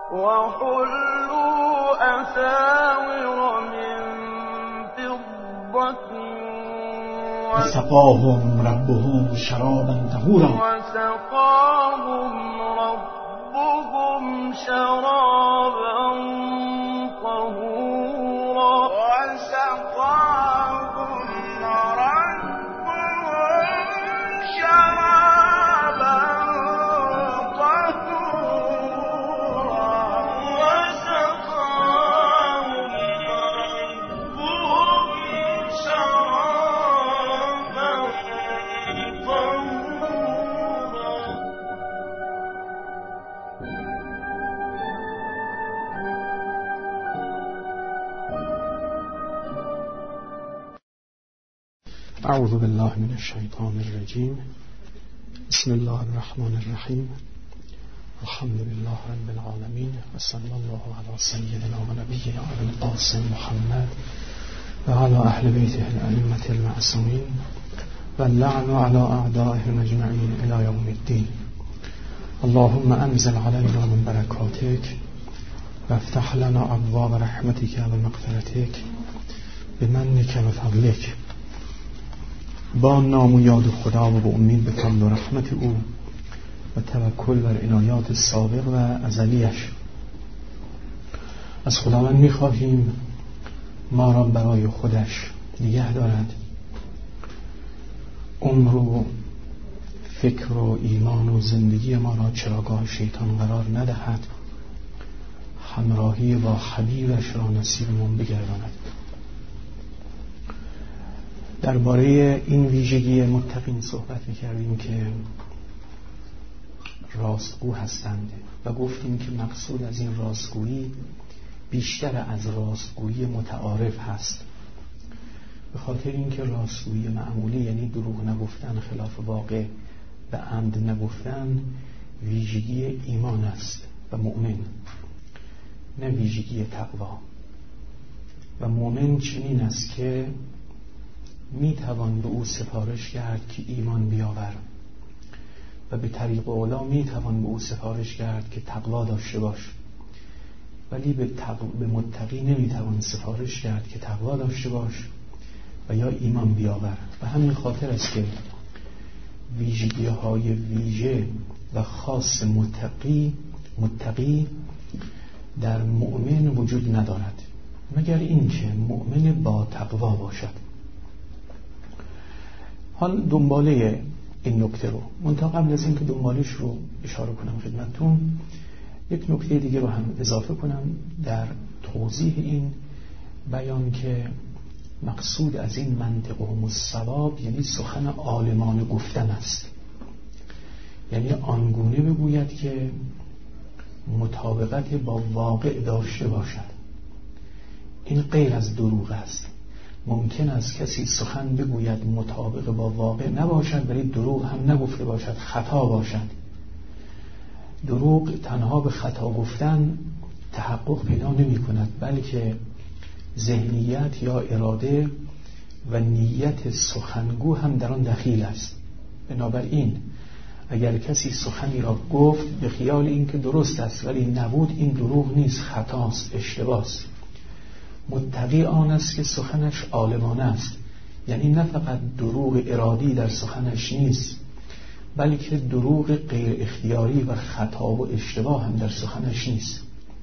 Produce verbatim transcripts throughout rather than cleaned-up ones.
وحلوا أساور من فضة وسقاهم ربهم شرابا طهورا وسقاهم ربهم شرابا طهورا وسقاهم ربهم شرابا طهورا وسقاهم ربهم شرابا طهورا. اعوذ بالله من الشیطان الرجیم. بسم الله الرحمن الرحیم. الحمد لله رب العالمین و صلی الله علی سیدنا و نبینا القاسم محمد و علی اهل بیته الائمة المعصومین و اللعن علی اعدائهم اجمعین الی یوم الدین. اللهم انزل علینا من برکاتک و افتح لنا ابواب رحمتک و مغفرتک بمنک و فضلک. با نام و یاد خدا و با امید به فضل و رحمت او و توکل بر عنایات سابق و ازلیش از خداوند می‌خواهیم ما را برای خودش نگه دارد، عمر و فکر و ایمان و زندگی ما را چراگاه شیطان قرار ندهد، همراهی با حبیبش را نصیبمان بگرداند. درباره این ویژگی متقین صحبت می‌کردیم که راستگو هستند و گفتیم که مقصود از این راستگویی بیشتر از راستگویی متعارف هست، به خاطر اینکه راستگویی معمولی یعنی دروغ نگفتن، خلاف واقع و عمد نگفتن ویژگی ایمان است و مؤمن، نه ویژگی تقوا. و مؤمن چنین است که می توان به او سفارش کرد که ایمان بیاور و به طریق اولا می توان به او سفارش کرد که تقوا داشته باش، ولی به, تقو... به متقی نمی توان سفارش کرد که تقوا داشته باش و یا ایمان بیاور. و همین خاطر است که ویژگی های ویژه و خاص متقی متقی در مؤمن وجود ندارد مگر اینکه مؤمن با تقوا باشد. حال دنباله این نکته رو منتها قبل از این که دنبالش رو اشاره کنم خدمتتون، یک نکته دیگه رو هم اضافه کنم در توضیح این بیان که مقصود از این منطق و الصواب یعنی سخن عالمانه گفتن است، یعنی آنگونه بگوید که مطابقت با واقع داشته باشد. این غیر از دروغ است. ممکن است کسی سخن بگوید مطابق با واقع نباشد ولی دروغ هم نگفته باشد، خطا باشد. دروغ تنها به خطا گفتن تحقق پیدا نمی کند، بلکه ذهنیت یا اراده و نیت سخنگو هم در آن دخیل است. بنابراین اگر کسی سخنی را گفت به خیال اینکه درست است ولی نبود، این دروغ نیست، خطاست، اشتباهست. متقی آن است که سخنش عالمانه است، یعنی نه فقط دروغ ارادی در سخنش نیست بلکه دروغ غیر اختیاری و خطا و اشتباه هم در سخنش نیست.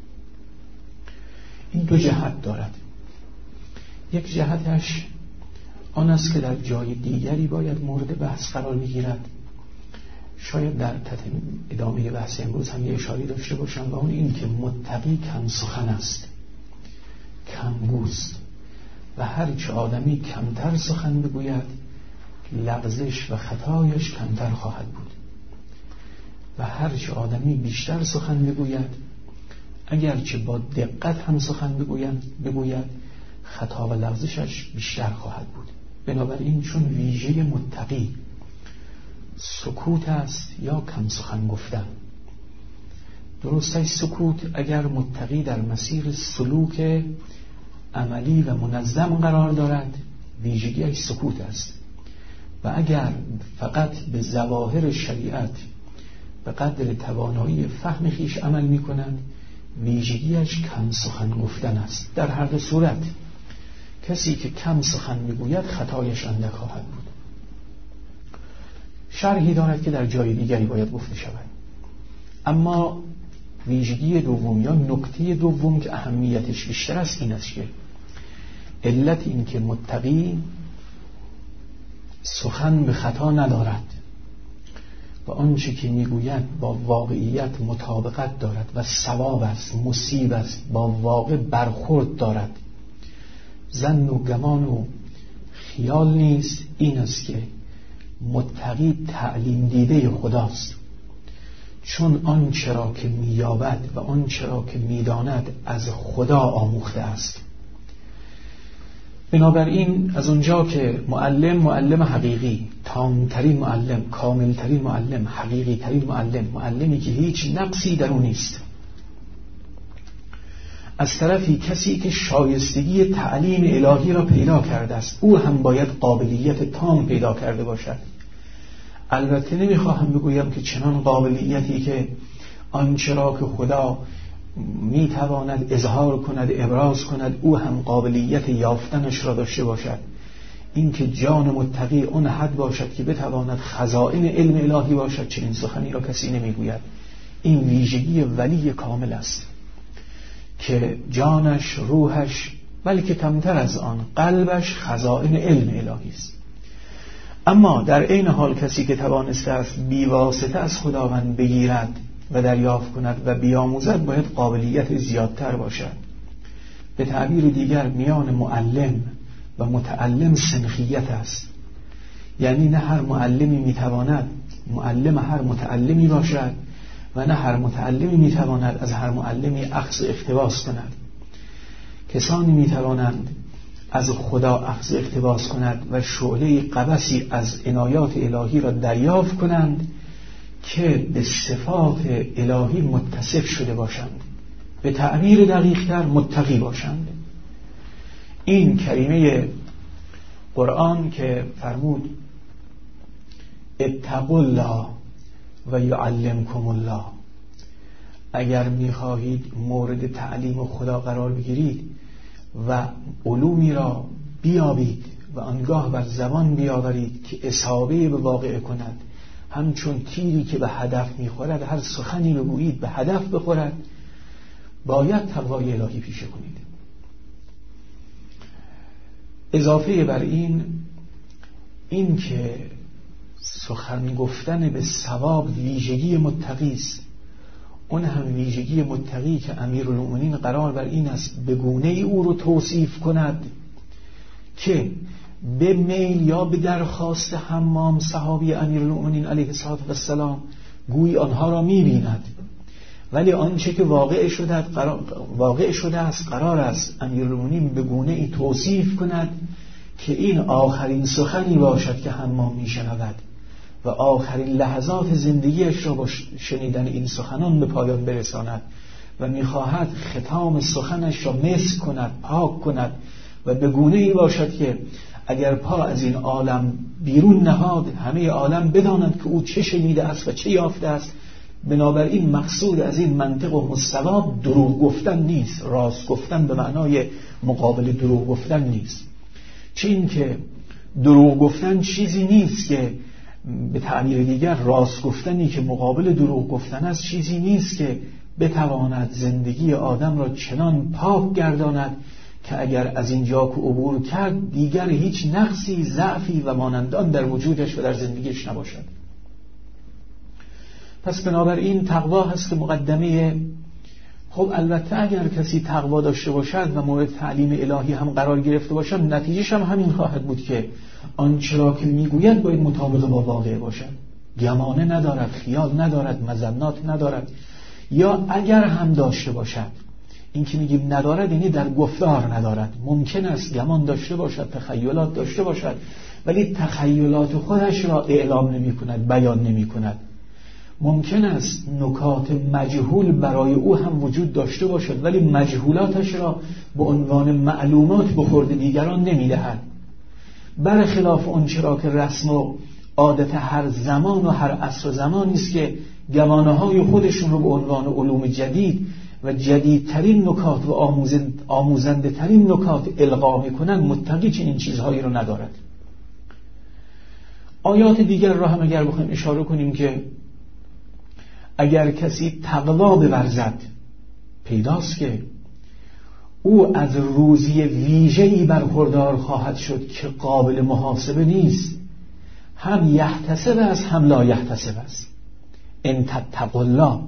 این دو جهت دارد. یک جهتش آن است که در جای دیگری باید مورد بحث قرار میگیرد، شاید در ادامه بحث امروز هم یه اشاره داشته باشم، و اون این که متقی کم سخن است، کمگوست و هرچه آدمی کمتر سخن بگوید لغزش و خطایش کمتر خواهد بود و هرچه آدمی بیشتر سخن بگوید اگرچه با دقت هم سخن بگوید بگوید خطا و لغزشش بیشتر خواهد بود. بنابراین چون ویژه متقی سکوت است یا کم سخن گفتن، درستش سکوت اگر متقی در مسیر سلوک عملی و منظم قرار دارد ویژگیش سکوت است، و اگر فقط به ظواهر شریعت به قدر توانایی فهم خیش عمل می کند ویژگیش کم سخن گفتن است. در هر دو صورت کسی که کم سخن میگوید خطایش اندک خواهد بود. شرحی دارد که در جای دیگری باید گفته شود. اما ویژگی دوم یا نکته دوم که اهمیتش بیشتر است این است که علت این که متقی سخن به خطا ندارد و آنچه که میگوید با واقعیت مطابقت دارد و صواب است، مصیب است، با واقع برخورد دارد، ظن و گمان و خیال نیست، این است که متقی تعلیم دیده خداست، چون آنچه را که می‌یابد و آنچه را که می‌داند از خدا آموخته است. بنابراین از اونجا که معلم معلم حقیقی، تام‌ترین معلم، کاملترین معلم، حقیقی ترین معلم، معلمی که هیچ نقصی در اون نیست، از طرفی کسی که شایستگی تعلیم الهی را پیدا کرده است، او هم باید قابلیت تام پیدا کرده باشد. البته نمیخواهم بگویم که چنان قابلیتی که آنچه را که خدا میتواند اظهار کند، ابراز کند، او هم قابلیت یافتنش را داشته باشد. این که جان متقی اون حد باشد که بتواند خزائن علم الهی باشد، چنین سخنی را کسی نمیگوید. این ویژگی ولی کامل است که جانش، روحش، بلکه کمتر از آن قلبش خزائن علم الهی است. اما در عین حال کسی که توانسته است بیواسطه از خداوند بگیرد و دریافت کند و بیاموزد باید قابلیت زیادتر باشد. به تعبیر دیگر میان معلم و متعلم سنخیت است، یعنی نه هر معلمی میتواند معلم هر متعلمی باشد و نه هر متعلمی میتواند از هر معلمی اخذ و اقتباس کند. کسانی میتوانند از خدا اخذ و اقتباس کند و شعله قبسی از عنایات الهی را دریافت کنند که به صفات الهی متصف شده باشند، به تعبیر دقیق‌تر متقی باشند. این کریمه قرآن که فرمود اتقوا الله و یعلمکم الله، اگر می‌خواهید مورد تعلیم خدا قرار بگیرید و علومی را بیابید و آنگاه بر زبان بیاورید که اصابه به واقع کند، همچون تیری که به هدف می‌خورد، هر سخنی بگویید به هدف بخورد، باید تقوای الهی پیشه کنید. اضافه بر این این که سخن گفتن به صواب ویژگی متقی است، اون هم ویژگی متقی که امیرالمومنین قرار بر این است به گونه ای او رو توصیف کند که به میل یا به درخواست حمام صحابی امیرالمومنین علیه السلام گویی آنها را می‌بیند، ولی آنچه که واقع شده قرار واقع شده است قرار است امیرالمومنین به گونه ای توصیف کند که این آخرین سخنی باشد که حمام میشنود و آخرین لحظات زندگیش را با شنیدن این سخنان به پایان برساند و میخواهد ختام سخنش را مسک کند، پاک کند و به گونه ای باشد که اگر پا از این عالم بیرون نهاد همه عالم بدانند که او چه شنیده است و چه یافته است. بنابراین مقصود از این منطق و مستواب دروغ گفتن نیست، راست گفتن به معنای مقابل دروغ گفتن نیست. چه این که دروغ گفتن چیزی نیست که به تعبیر دیگر راست گفتنی که مقابل دروغ گفتن است چیزی نیست که بتواند زندگی آدم را چنان پاک گرداند که اگر از اینجا که عبور کرد دیگر هیچ نقصی، ضعفی و مانندان در وجودش و در زندگیش نباشد. پس بنابراین تقوا هست که مقدمه. خب البته اگر کسی تقوا داشته باشد و مورد تعلیم الهی هم قرار گرفته باشد، نتیجهش هم همین خواهد بود که آنچه را که میگوید باید مطابق با واقع باشد، گمانه ندارد، خیال ندارد، مظنات ندارد. یا اگر هم داشته باشد، این که میگیم ندارد یعنی در گفتار ندارد، ممکن است گمان داشته باشد، تخیلات داشته باشد، ولی تخیلات خودش را اعلام نمی کند، بیان نمی کند. ممکن است نکات مجهول برای او هم وجود داشته باشد ولی مجهولاتش را به عنوان معلومات به خورد دیگران نمیدهد. برخلاف اون چرا که رسم و عادت هر زمان و هر عصر و زمانی است که گمانه‌های خودشون رو به عنوان علوم جدید و جدیدترین نکات و آموزنده ترین نکات القا میکنن، متقی چنین چیزهایی رو ندارد. آیات دیگر را هم اگر بخوایم اشاره کنیم که اگر کسی تقوا بورزد پیداست که او از روزی ویژه‌ای برخوردار خواهد شد که قابل محاسبه نیست. هم یحتسب است هم لا یحتسب است. ان تتقوا الله،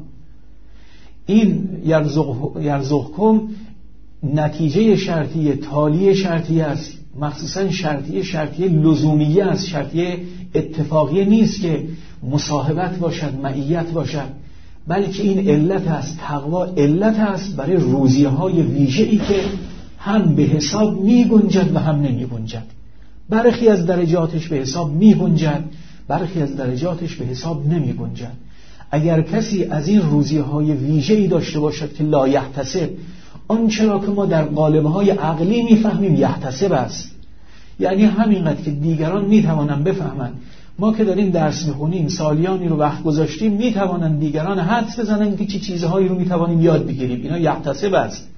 این یرزقکم نتیجه شرطیه، تالیه شرطیه است، مخصوصا شرطیه شرطیه لزومیه است، شرطیه اتفاقیه نیست که مصاحبت باشد، معیت باشد، بلکه این علت است. تقوا علت است برای روزیه های ویژه‌ای که هم به حساب می گنجد و هم نمی گنجد. برخی از درجاتش به حساب می گنجد، برخی از درجاتش به حساب نمی گنجد. اگر کسی از این روزیه های ویژه‌ای داشته باشد که لا یحتسب، آنچه را که ما در قالب‌های عقلی می‌فهمیم یحتسب است، یعنی همینقدر که دیگران می‌توانند بفهمند، ما که داریم درس می‌خونیم سالیانی رو وقت گذاشتیم، می‌توانند دیگران حدس بزنند که چه چیزهایی رو می‌توانیم یاد بگیریم، اینا یحتسب است.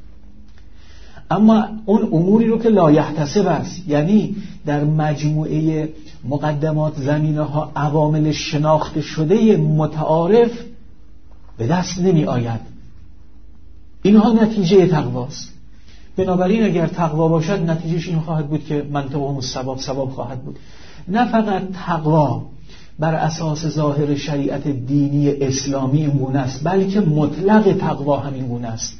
اما اون اموری رو که لا یحتسب است، یعنی در مجموعه مقدمات، زمینه‌ها، عوامل شناخته شده متعارف به دست نمی آید. اینها نتیجه تقواست. بنابراین اگر تقوا باشد نتیجهش این خواهد بود که منطقه الثواب ثواب خواهد بود. نه فقط تقوا بر اساس ظاهر شریعت دینی اسلامی این گونه است، بلکه مطلق تقوا همین گونه است.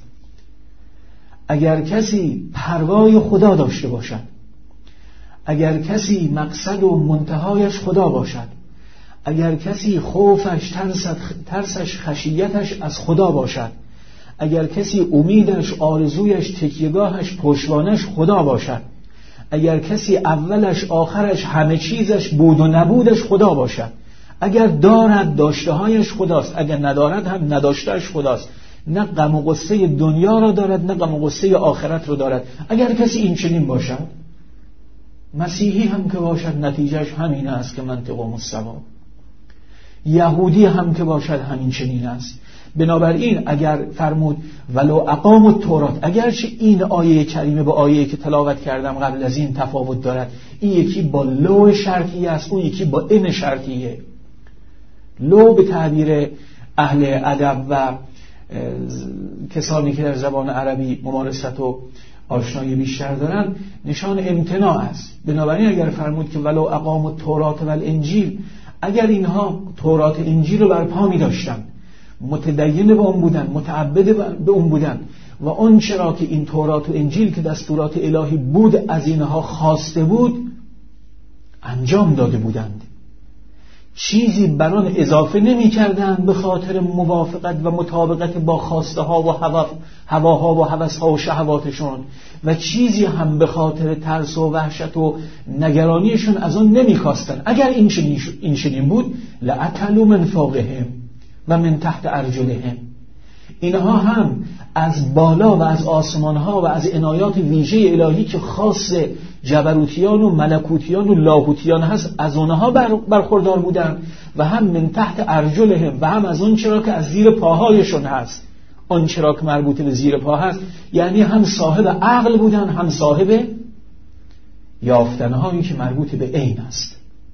اگر کسی پروای خدا داشته باشد، اگر کسی مقصد و منتهایش خدا باشد، اگر کسی خوفش، ترسش، خشیتش از خدا باشد، اگر کسی امیدش، آرزویش، تکیهگاهش، پشتوانش خدا باشد، اگر کسی اولش، آخرش، همه چیزش، بود و نبودش خدا باشد، اگر دارد داشتهایش خداست، اگر ندارد هم نداشتهش خداست، نه غم و غصه دنیا را دارد نه غم و غصه آخرت را دارد، اگر کسی این چنین باشد، مسیحی هم که باشد نتیجهش همین است که منطقه الثواب، یهودی هم که باشد همین چنین است. بنابراین اگر فرمود ولو اقاموا التوراة، اگرچه این آیه کریمه با آیه که تلاوت کردم قبل از این تفاوت دارد، این یکی با لو شرطی است، اون یکی با ان شرطیه. لو به تعبیر اهل ادب و کسانی که در زبان عربی ممارست و آشنایی بیشتر دارن نشان امتناع است. بنابراین اگر فرمود که ولو اقاموا التوراة والانجیل، اگر اینها تورات انجیل رو برپا می داشتن، متدین به اون بودن، متعبد به اون بودن و اون چرا که این تورات و انجیل که دستورات الهی بود از اینها خواسته بود انجام داده بودند، چیزی بر آن اضافه نمی کردند به خاطر موافقت و مطابقت با خواسته ها و هواها و هوس ها و شهواتشون، و چیزی هم به خاطر ترس و وحشت و نگرانیشون از آن نمی خواستند. اگر این چنین بود لأکلوا من فوقهم و من تحت ارجلهم، اینها هم از بالا و از آسمان ها و از عنایات ویژه الهی که خاص جبروتیان و ملکوتیان و لاهوتیان هست از اونها برخوردار بودن، و هم من تحت ارجلهم و هم از اون چرا که از زیر پاهایشون هست، اون چرا که مربوط به زیر پا هست، یعنی هم صاحب عقل بودن هم صاحب یافتنهایی که مربوط به عین است.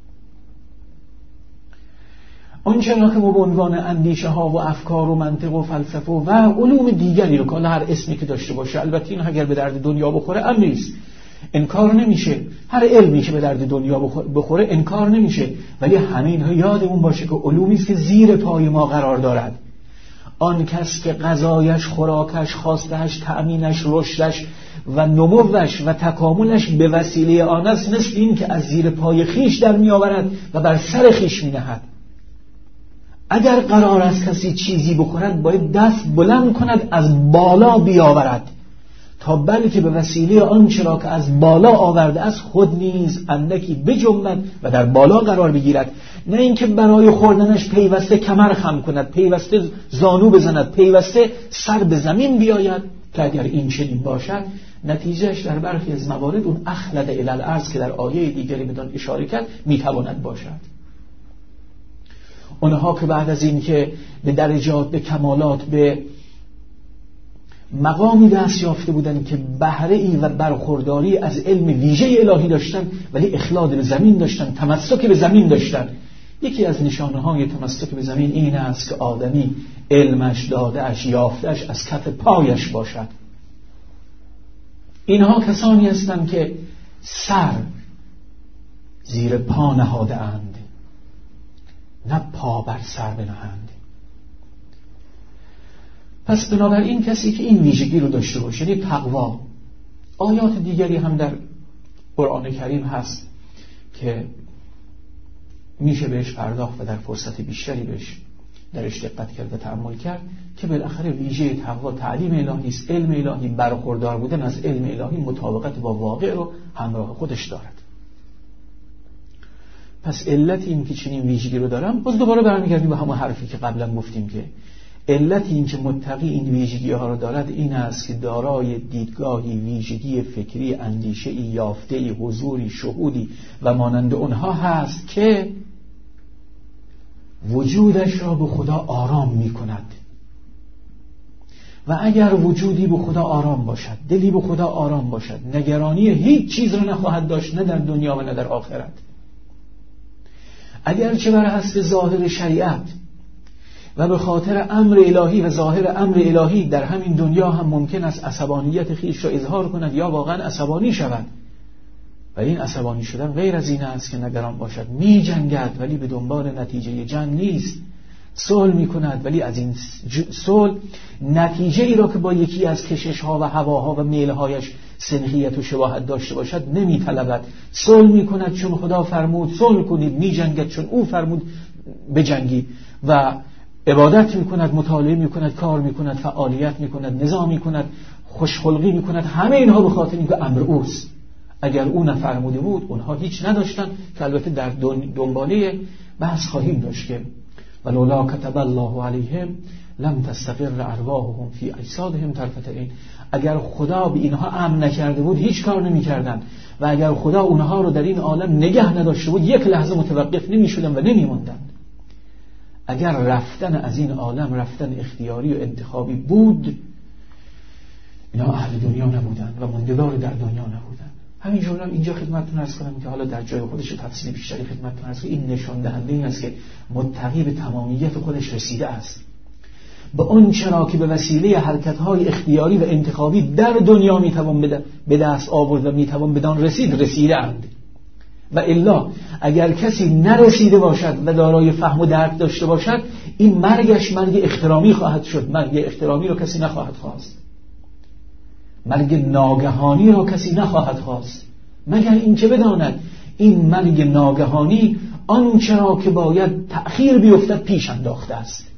آنچه را که به عنوان اندیشه ها و افکار و منطق و فلسفه و علوم دیگری رو که هر اسمی که داشته باشه، البته این اگر به درد دنیا بخوره امری است، انکار نمیشه، هر علمی که به درد دنیا بخوره انکار نمیشه، ولی همین ها یادمون باشه که علومی است که زیر پای ما قرار دارد. آن کس که غذایش، خوراکش، خواستهش، تأمینش، رشدش و نموش و تکاملش به وسیله آن است، مثل این که از زیر پای خیش در می آورد و بر سر خیش می نهد. اگر قرار است کسی چیزی بخورد باید دست بلند کند از بالا بیاورد، تا بلکه به وسیله آنچه را که از بالا آورده است خود نیز اندکی بجنبد و در بالا قرار بگیرد، نه اینکه برای خوردنش پیوسته کمر خم کند، پیوسته زانو بزند، پیوسته سر به زمین بیاید، که اگر این چنین باشد نتیجهش در برخی از موارد اون اخلد الی الارض که در آیه دیگری بدان اشاره کرد میتواند باشد. اونها که بعد از این که به درجات، به کمالات، به مقامی دست یافته بودن که بهره ای و برخورداری از علم ویژه الهی داشتن، ولی اخلاد به زمین داشتن، تمسک به زمین داشتن. یکی از نشانه های تمسک به زمین این است که آدمی علمش، دادهش، یافتهش از کف پایش باشد. اینها کسانی هستند که سر زیر پا نهاده اند، نه پا بر سر بنهند. پس بنابراین کسی که این ویژگی رو داشته باشه، یعنی تقوا. آیات دیگری هم در قرآن کریم هست که میشه بهش پرداخت و در فرصت بیشتری بهش درش دقت کرد و تأمل کرد که بالاخره ویژه تقوا تعلیم الهی است، علم الهی، برخوردار بودن از علم الهی، مطابقت با واقع رو همراه خودش دارد. پس علت این که چنین ویژگی رو دارم، باز دوباره برمیگردیم به همون حرفی که قبلا گفتیم که علت این که متقی این ویژگی ها رو دارد این است که دارای دیدگاهی، ویژگی فکری، اندیشه‌ای، یافته‌ای، حضوری، شهودی و مانند اونها هست که وجودش را به خدا آرام می کند. و اگر وجودی به خدا آرام باشد، دلی به خدا آرام باشد، نگرانی هیچ چیز را نخواهد داشت، نه در دنیا و نه در آخرت. اگر چه بر حسب ظاهر شریعت و به خاطر امر الهی و ظاهر امر الهی در همین دنیا هم ممکن است عصبانیت خیش را اظهار کند یا واقعا عصبانی شود، و این عصبانی شدن غیر از این است که نگران باشد، می جنگد ولی به دنبال نتیجه جنگ نیست، صلح می کند ولی از این صلح نتیجه ای را که با یکی از کشش ها و هواها و میل هایش سنخیت و شباهت داشته باشد نمی طلبد. صلح می کند چون خدا فرمود صلح کنید، می جنگد چون او فرمود بجنگید، و عبادت می کند، مطالعه می کند، کار می کند، فعالیت می کند، نظام می کند، خوشخلقی می کند. همه اینها به خاطر اینکه امر اوست. اگر او نفرموده بود اونها هیچ نداشتن، که البته در دنباله بحث خواهیم داشت که ولولا کتب الله علیهم لم تستقر ارواحهم فی اجسادهم طرفة عین. اگر خدا به اینها امر نکرده بود هیچ کار نمی‌کردند، و اگر خدا اونها رو در این عالم نگه نداشته بود یک لحظه متوقف نمی‌شدن و نمی‌ماندند. اگر رفتن از این عالم رفتن اختیاری و انتخابی بود، اینا اهل دنیا نبودند و ماندگار در دنیا نبودند. همینجور هم اینجا خدمتتون عرض کنم که حالا در جای خودش تفصیل بیشتری خدمتتون عرض کنم. این نشان دهنده این است که متقی به تمامیت خودش رسیده است، به اون چرا که به وسیله حرکت‌های اختیاری و انتخابی در دنیا میتوان به دست آورد و میتوان بدان رسید رسیده اند. و الا اگر کسی نرسیده باشد و دارای فهم و درک داشته باشد، این مرگش مرگ احترامی خواهد شد. مرگ احترامی را کسی نخواهد خواست، مرگ ناگهانی را کسی نخواهد خواست، مگر اینکه بداند این مرگ ناگهانی آنچه را که باید تأخیر بیفتد پیش انداخته است.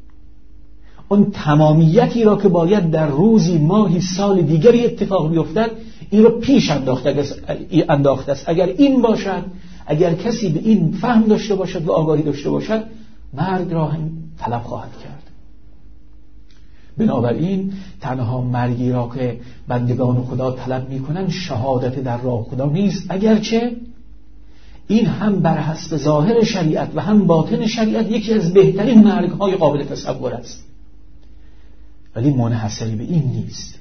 اون تمامیتی را که باید در روزی، ماهی، سال دیگری اتفاق بیفتد این را پیش انداخته است. اگر این باشد، اگر کسی به این فهم داشته باشد و آگاهی داشته باشد، مرگ را هم طلب خواهد کرد. بنابراین تنها مرگی را که بندگان خدا طلب میکنند شهادت در راه خدا نیست، اگرچه این هم بر حسب ظاهر شریعت و هم باطن شریعت یکی از بهترین مرگ‌های قابل تصور است، ولی منحصری به این نیست.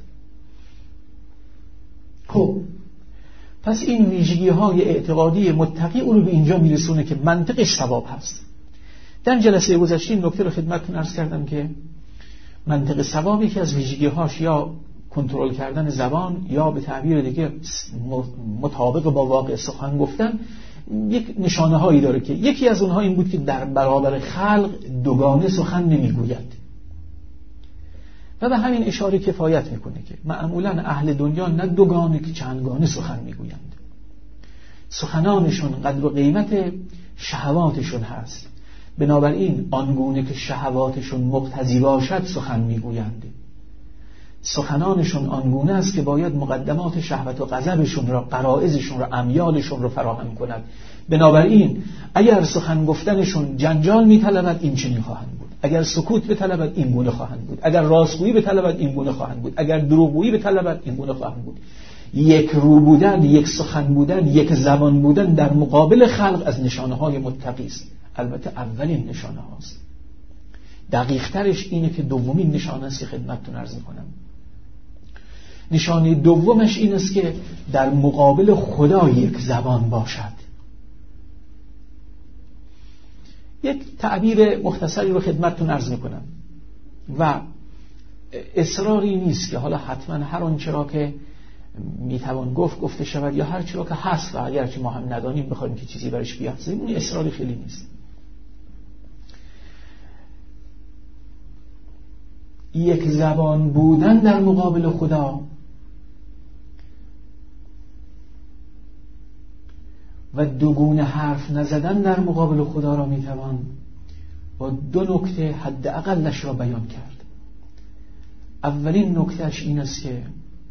خب پس این ویژگی‌های اعتقادی متقی او رو به اینجا میرسونه که منطقش ثواب هست. در جلسه گذشته این نکته رو خدمتتون عرض کردم که منطق ثوابی که از ویژگی‌هاش یا کنترل کردن زبان یا به تعبیر دیگه مطابق با واقع سخن گفتن یک نشانه هایی داره که یکی از اونها این بود که در برابر خلق دوگانه سخن نمیگوید. و به همین اشاره کفایت میکنه که معمولا اهل دنیا نه دوگانه که چندگانه سخن میگویند. سخنانشون قدر و قیمت شهواتشون هست، بنابراین آنگونه که شهواتشون مقتضی باشد سخن میگویند. سخنانشون آنگونه است که باید مقدمات شهوت و غضبشون را، غرایزشون را، امیالشون را فراهم کند. بنابراین اگر سخن گفتنشون جنجال میطلبد این چنین خواهند بود، اگر سکوت بطلبد این گونه خواهند بود، اگر راستگویی بطلبد این گونه خواهند بود، اگر دروغگویی بطلبد این گونه خواهند بود. یک رو بودن، یک سخن بودن، یک زبان بودن در مقابل خلق از نشانه های متقی است. البته اولین نشانه هاست. دقیق ترش اینه که دومین نشانه است که خدمتتون عرض می‌کنم. نشانه دومش این است که در مقابل خدا یک زبان باشد. یک تعبیر مختصری رو خدمتتون عرض میکنم و اصراری نیست که حالا حتما هر آنچه را که میتوان گفت گفته شود یا هر چی را که هست و اگرچه ما هم ندانیم بخوایم که چیزی برش بیافزاییم، اون اصراری خیلی نیست. یک زبان بودن در مقابل خدا و دوگونه حرف نزدن در مقابل خدا را میتوان با دو نکته حداقلش را بیان کرد. اولین نکتهش این است که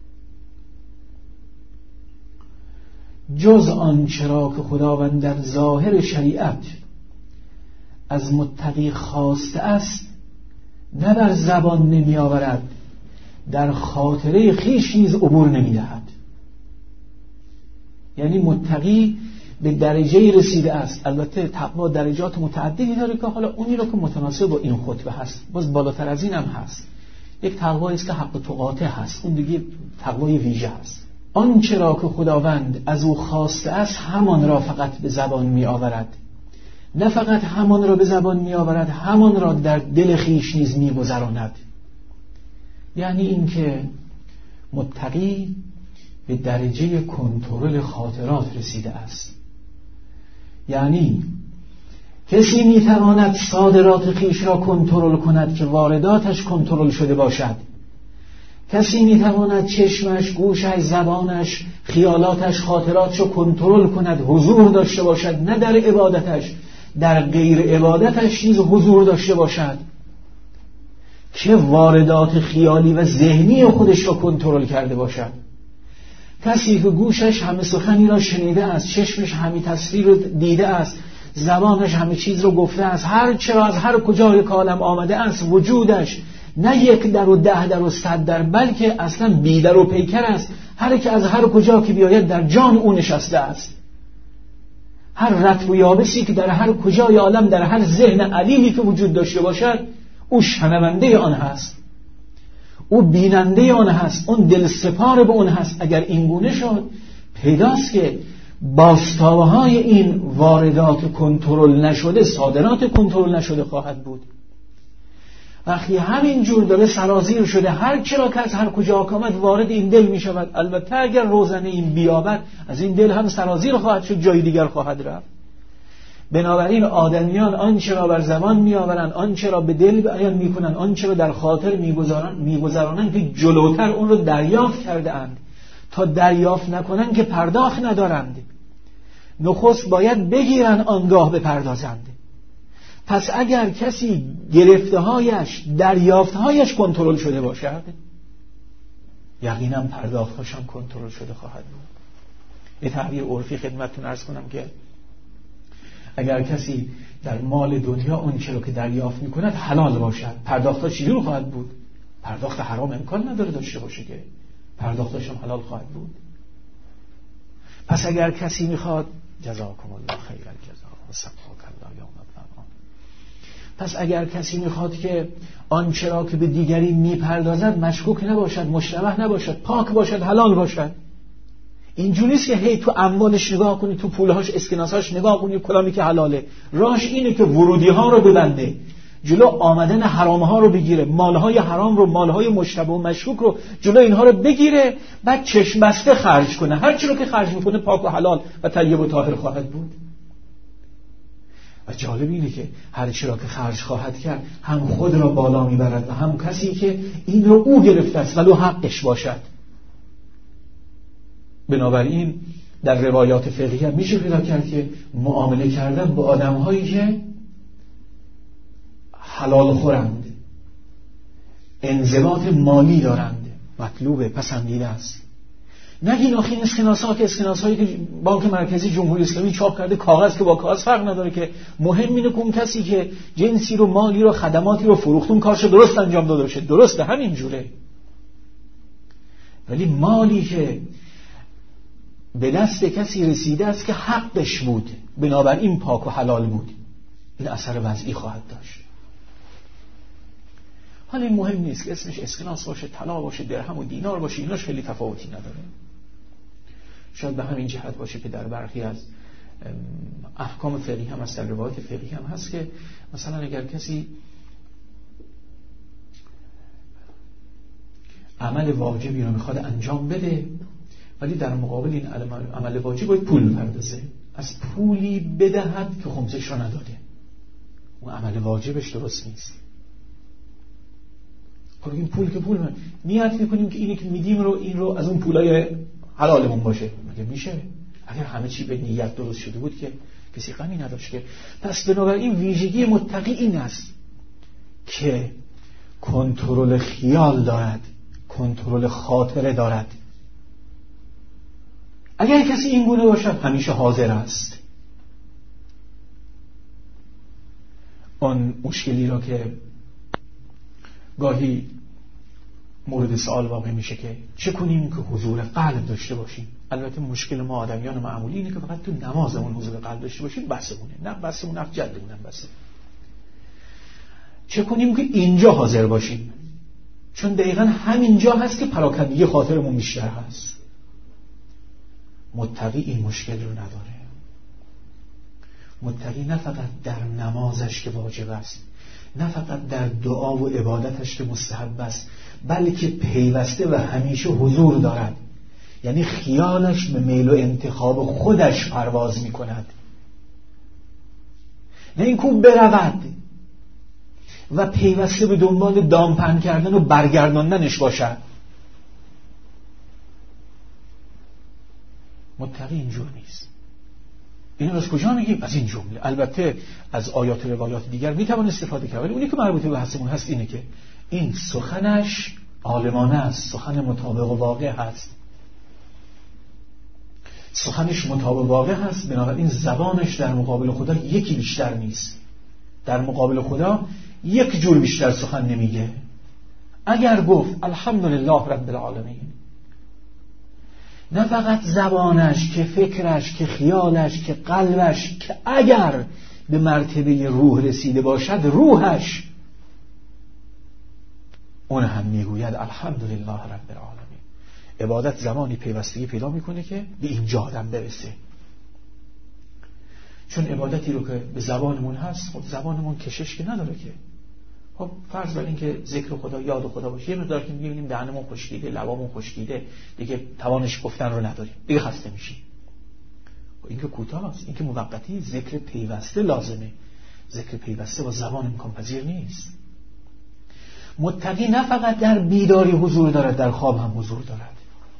جز آنچه را که خداوند در ظاهر شریعت از متقی خواسته است نه بر زبان نمی آورد، در خاطره خیش نیز عبور نمی دهد. یعنی متقی به درجه رسیده است. البته تقوا درجات متعددی داره که حالا اونی رو که متناسب با این خطبه هست، باز بالاتر از این هم هست. یک تقوایی است که حق تقاطع هست، اون دیگه تقوای ویژه هست. آنچه را که خداوند از او خواسته است همان را فقط به زبان می آورد، نه فقط همان را به زبان می آورد، همان را در دل خیش نیز می گذراند. یعنی اینکه متقی به درجه کنترل خاطرات رسیده است. یعنی کسی می تواند صادرات خیش را کنترل کند که وارداتش کنترل شده باشد. کسی می تواند چشمش، گوشش، زبانش، خیالاتش، خاطراتش را کنترل کند، حضور داشته باشد، نه در عبادتش، در غیر عبادتش نیز حضور داشته باشد، که واردات خیالی و ذهنی خودش را کنترل کرده باشد. کسی که گوشش همه سخنی را شنیده است، چشمش همه تصویر را دیده است، زبانش همه چیز را گفته است، هر چرا از هر کجای عالم آمده است، وجودش نه یک در و ده در و صد در، بلکه اصلا بی در و پیکر است. هر که از هر کجا که بیاید در جان او نشسته است. هر رطب و یابسی که در هر کجای عالم، در هر ذهن علیمی که وجود داشته باشد، او شنونده آن هست، او بیننده آن هست، اون دل سپار به اون هست. اگر این گونه شد، پیداست که باستابهای این واردات کنترل نشده، صادرات کنترل نشده خواهد بود. وقتی همین جور داره سرازیر شده، هر چرا که از هر کجا آمد وارد این دل می شود. البته اگر روزنه این بیابد، از این دل هم سرازیر خواهد شد، جای دیگر خواهد رفت. بنابراین آدمیان آنچه را بر زبان می آورند، آنچه را به دل بیان می کنند، آنچه را در خاطر می گذارند که جلوتر اون رو دریافت کرده اند. تا دریافت نکنند که پرداخت ندارند. نخست باید بگیرن آنگاه بپردازند. پس اگر کسی گرفته هایش، دریافت هایش کنترل شده باشد، یقینا پرداخت هاش هم کنترل شده خواهد بود. یه تعبیر عرفی خدمتتون عرض کنم که اگر کسی در مال دنیا اون چیزی که دریافت میکند حلال باشد، پرداخت ها چجور خواهد بود؟ پرداخت حرام امکان نداره داشته باشه که پرداختش هم حلال خواهد بود. پس اگر کسی میخواد، جزاکم الله خیر الجزا و سبحانك الله یوم القیامه، پس اگر کسی میخواد که آنچه را که به دیگری میپردازد مشکوک نباشد، مشتبه نباشد، پاک باشد، حلال باشد، اینجوری نیست که هی تو اموالش نگاه کنی، تو پولهاش، اسکناساش نگاه کنی، کلامی که حلاله. راهش اینه که ورودی ها رو ببنده، جلو آمدن حرام ها رو بگیره، مالهای حرام رو، مالهای مشتبه و مشکوک رو، جلو اینها رو بگیره، بعد چشم بسته خرج کنه. هر چی رو که خرج میکنه پاک و حلال و طیب و طاهر خواهد بود. و جالب اینه که هر چی را که خرج خواهد کرد هم خود را بالا میبرد و هم کسی که این رو او گرفته است ولو حقش باشد. بنابراین در روایات فقهی هم میشه پیدا کرد که معامله کردن با آدم‌هایی که حلال خورند، انضباط مالی دارند، مطلوب، پسندیده است. نگین آخه این اسکناس‌ها که اسکناس‌هایی که بانک مرکزی جمهوری اسلامی چاپ کرده، کاغذ که با کاغذ فرق نداره، که مهم اینه که اون کسی که جنسی رو، مالی رو، خدماتی رو فروخت اون کارشو درست انجام داده باشه. درسته، همین جوره. ولی مالی که به دست کسی رسیده است که حقش بود، بنابراین پاک و حلال بود، این اثر وضعی خواهد داشت. حالا این مهم نیست که اسمش اسکناس باشه، طلا باشه، درهم و دینار باشه، ایناش خیلی تفاوتی نداره. شاید به همین جهت باشه که در برخی از احکام فقهی هم هست، در روایت فقهی هم هست که مثلا اگر کسی عمل واجبی رو میخواد انجام بده ولی در مقابل این عمل واجب باید پول بپردازه، از پولی بدهد که خمسش رو نداده، اون عمل واجبش درست نیست. خب این پول که پول من نیت میکنیم که اینی که میدیم رو این رو از اون پولای حلالمون باشه، مگه میشه؟ اگر همه چی به نیت درست شده بود که کسی غمی نداشت که. پس بنابراین ویژگی متقی این است که کنترل خیال دارد، کنترل خاطره دارد. اگر کسی این گونه باشد همیشه حاضر است. آن مشکلی را که گاهی مورد سوال واقع میشه که چه کنیم که حضور قلب داشته باشیم. البته مشکل ما آدمیان معمولی اینه که فقط تو نمازمون حضور قلب داشته باشیم بسمونه، نه بسمون نه جلدمون بسه. چه کنیم که اینجا حاضر باشیم، چون دقیقا همینجا هست که پراکندگی خاطرمون بیشتر هست. متقی این مشکل رو نداره. متقی نه فقط در نمازش که واجب است، نه فقط در دعا و عبادتش که مستحب است، بلکه پیوسته و همیشه حضور دارد. یعنی خیالش به میل و انتخاب خودش پرواز می کند، نه این کو برود و پیوسته به دنبال دامپن کردن و برگرداندنش باشد. متقی اینجور نیست. اینو از کجا میگیم؟ از این جمله. البته از آیات روایات دیگر میتوان استفاده کرد، ولی اونی که مربوط به بحثمون هست اینه که این سخنش عالمانه است، سخن مطابق و واقع هست. سخنش مطابق واقع هست، بنابراین زبانش در مقابل خدا یکی بیشتر نیست. در مقابل خدا یک جور بیشتر سخن نمیگه. اگر گفت الحمدلله رب العالمین، نه فقط زبانش که فکرش که خیالش که قلبش که اگر به مرتبه روح رسیده باشد روحش اون هم میگوید الحمدلله رب العالمین. عبادت زمانی پیوستگی پیدا میکنه که به اینجا آدم برسه. چون عبادتی رو که به زبانمون هست، خب زبانمون کشش که نداره که. خب فرض بر این که ذکر خدا، یاد خدا باشه، یه مقدار که می‌بینیم دهنمون خشکیده، لبامون خشکیده، دیگه توانش گفتن رو نداریم، دیگه خسته میشیم. خب این که کوتاست، این که موقتی، ذکر پیوسته لازمه. ذکر پیوسته با زبان امکان پذیر نیست. متقی نه فقط در بیداری حضور دارد، در خواب هم حضور دارد.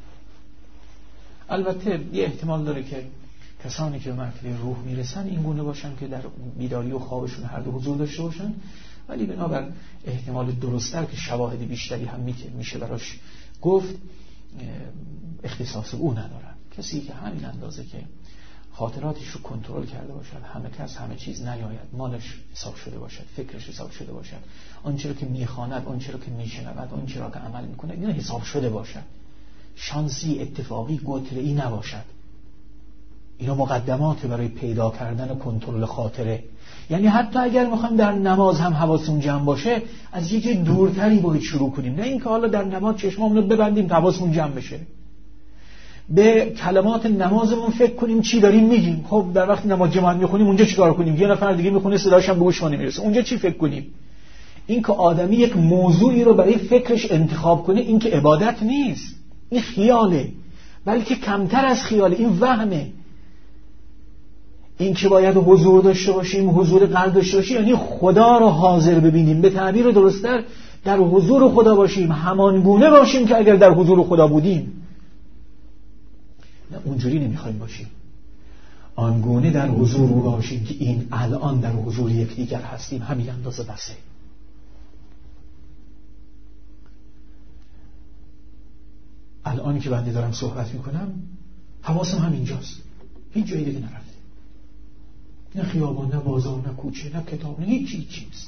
البته یه احتمال داره که کسانی که به مرتبه روح میرسن این گونه باشن که در بیداری و خوابشون هر دو حضور داشته باشن، ولی بنابر احتمال درست‌تر که شواهد بیشتری هم میشه براش گفت، اختصاص او ندارن. کسی که همین اندازه که خاطراتش رو کنترل کرده باشد، همه کس همه چیز نیاید، مالش حساب شده باشد، فکرش حساب شده باشد، آنچه رو که میخواند، آنچه رو که میشنود، آنچه رو که عمل میکنه، اینا حساب شده باشد، شانسی اتفاقی گوتله‌ای نباشد. اینا مقدمات برای پیدا کردن و کنترل خاطره. یعنی حتی اگر میخوایم در نماز هم حواسمون جمع باشه، از یه جای دورتری باید شروع کنیم، نه اینکه حالا در نماز چشمامون رو ببندیم تا حواسمون جمع بشه. به کلمات نمازمون فکر کنیم چی داریم میگیم. خب در وقت نماز جماعت میخونیم اونجا چیکار کنیم؟ یه نفر دیگه میخونه صداش هم به گوش ما نمیرسه، اونجا چی فکر کنیم؟ این که آدمی یک موضوعی رو برای فکرش انتخاب کنه، این که عبادت نیست، این خیاله، بلکه کمتر از خیاله، این وهمه. این که باید حضور داشته باشیم، حضور قلب داشته باشیم، یعنی خدا رو حاضر ببینیم، به تعبیر درست‌تر در حضور خدا باشیم، همان گونه باشیم که اگر در حضور خدا بودیم. نه اونجوری نمیخوایم باشیم، آنگونه در حضور او باشیم که این الان در حضور یکدیگر هستیم، همین اندازه بسه. الان که بنده دارم صحبت میکنم حواسم همینجاست، هیچ جایی دیگه نرفته، نه خیابان، نه بازار، نه کوچه، نه کتاب، نه هیچ چیز.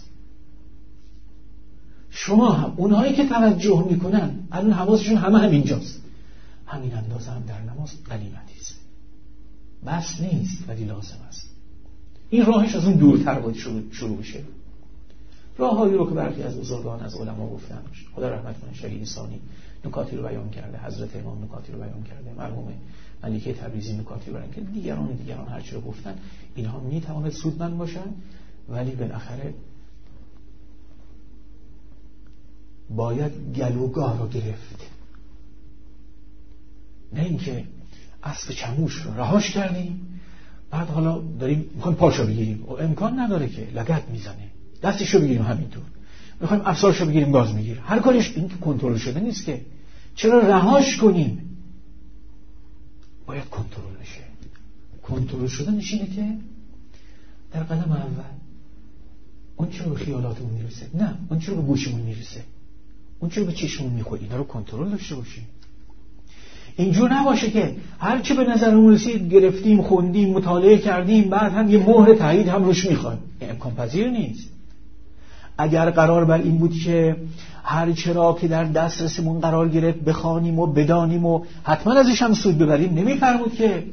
شما هم اونهایی که توجه میکنن الان حواسشون همه همینجاست. همین اندازه هم در نماز غنیمتی است، بس نیست ولی لازم است. این راهش از اون دورتر باید شروع, شروع بشه. راههایی رو که برخی از بزرگان از علما گفتن، خدا رحمت کنه شهید ثانی نکاتی رو بیان کرده، حضرت امام نکاتی رو بیان کرده، مرحوم ملکه تبریزی نکاتی رو بیان کرده، دیگران دیگران هر چی رو گفتن، اینها میتواند سودمند باشن، ولی بالاخره باید گلوگاه رو گرفت، نه اینکه اسب چموش رو رهاش کردیم بعد حالا داریم میخوایم پاشو بگیریم، و امکان نداره که لگد میزنه، دستشو بگیریم همینطور، میخوایم افسارشو بگیریم گاز میگیره، هر کارش این که کنترل شده نیست که، چرا رهاش کنیم؟ باید کنترل بشه. کنترل شدنش اینه که در قدم اول اون چرا به خیالاتمون میرسه، نه اون چرا به گوشمون میرسه، اون چرا به چشمون میخوره، اینا رو کنترل داشته باشیم. اینجور نباشه که هر چه به نظرمون رسید گرفتیم، خوندیم، مطالعه کردیم، بعد هم یه مهر تایید هم روش میخوایم. این امکان پذیر نیست. اگر قرار بر این بود که هر چرا که در دسترسمون قرار گرفت بخوانیم و بدانیم و حتما ازش هم سود ببریم، نمیفرمود که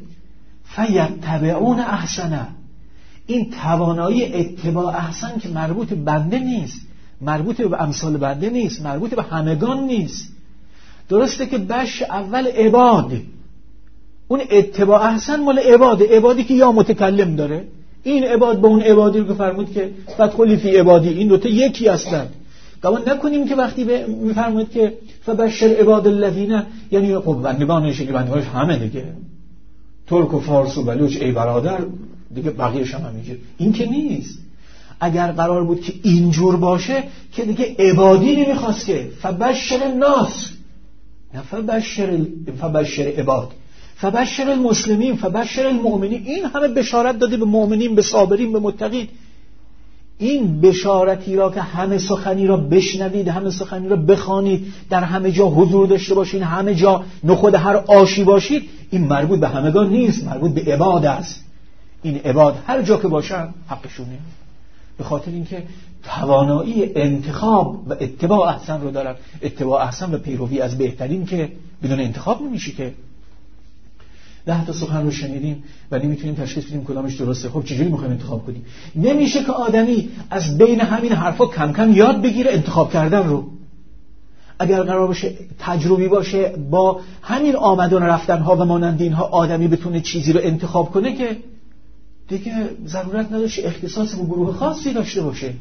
فیتبعون احسنه. این توانایی اتباع احسن که مربوط به بنده نیست، مربوط به امثال بنده نیست، مربوط به همگان نیست. درسته که بش اول عباد، اون اتباع احسن مال عباد، عبادی که یا متکلم داره، این عباد با اون عبادی رو که فرمود که فدخلی فی عبادی، این دوتا یکی هستند. گمان نکنیم که وقتی میفرمود که فبشر عباد الذین، یعنی خب بندگانش که بندگانش همه دیگه، ترک و فارس و بلوچ ای برادر دیگه، بقیه‌ش هم همینجور. این که نیست. اگر قرار بود که اینجور باشه که دیگه عبادی نمیخواست که فبشر الناس، نه فبشر فبشر عباد، فبشر المسلمین، فبشر المؤمنین. این همه بشارت داده به مؤمنین، به صابرین، به متقین. این بشارتی را که همه سخنی را بشنوید، همه سخنی را بخوانید، در همه جا حضور داشته باشید، همه جا نخود هر آشی باشید، این مربوط به همگان نیست، مربوط به عباد است. این عباد هر جا که باشن حقشونه، به خاطر اینکه توانایی انتخاب و اتباع احسن رو دارن. اتباع احسن و پیروی از بهترین که بدون انتخاب نمیشه که. ده تا سخن رو شنیدیم و نمیتونیم تشخیص بدیم کدامش درسته. خب چجوری میخوایم انتخاب کنیم؟ نمیشه که آدمی از بین همین حرفا کم کم یاد بگیره انتخاب کردن رو. اگر قرار باشه تجربی باشه با همین آمدن و رفتن ها و مانند اینها آدمی بتونه چیزی رو انتخاب کنه، که دیگه ضرورت نداشته اختصاص به گروه خاصی داشته باشه.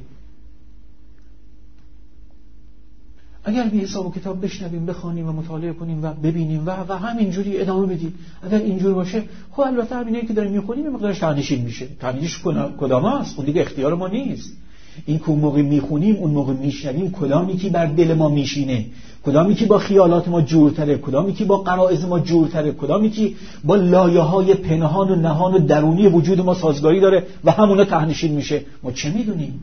اگر به حساب و کتاب بشنویم، بخوانیم و مطالعه کنیم و ببینیم و و همینجوری ادامه بدیم، اگر اینجور باشه، خب البته همینایی که داریم میخونیم یه مقدارش تهنشین میشه. تهنیش کدام است؟ اون دیگه اختیار ما نیست. این که اون موقع میخونیم، اون موقع میشنویم، کدامی که بر دل ما میشینه، کدامی که با خیالات ما جورتره، کدامی که با غرایز ما جورتره، کدامی که با لایه‌های پنهان و نهان و درونی وجود ما سازگاری داره و همونا تهنشین میشه. ما چه میدونیم؟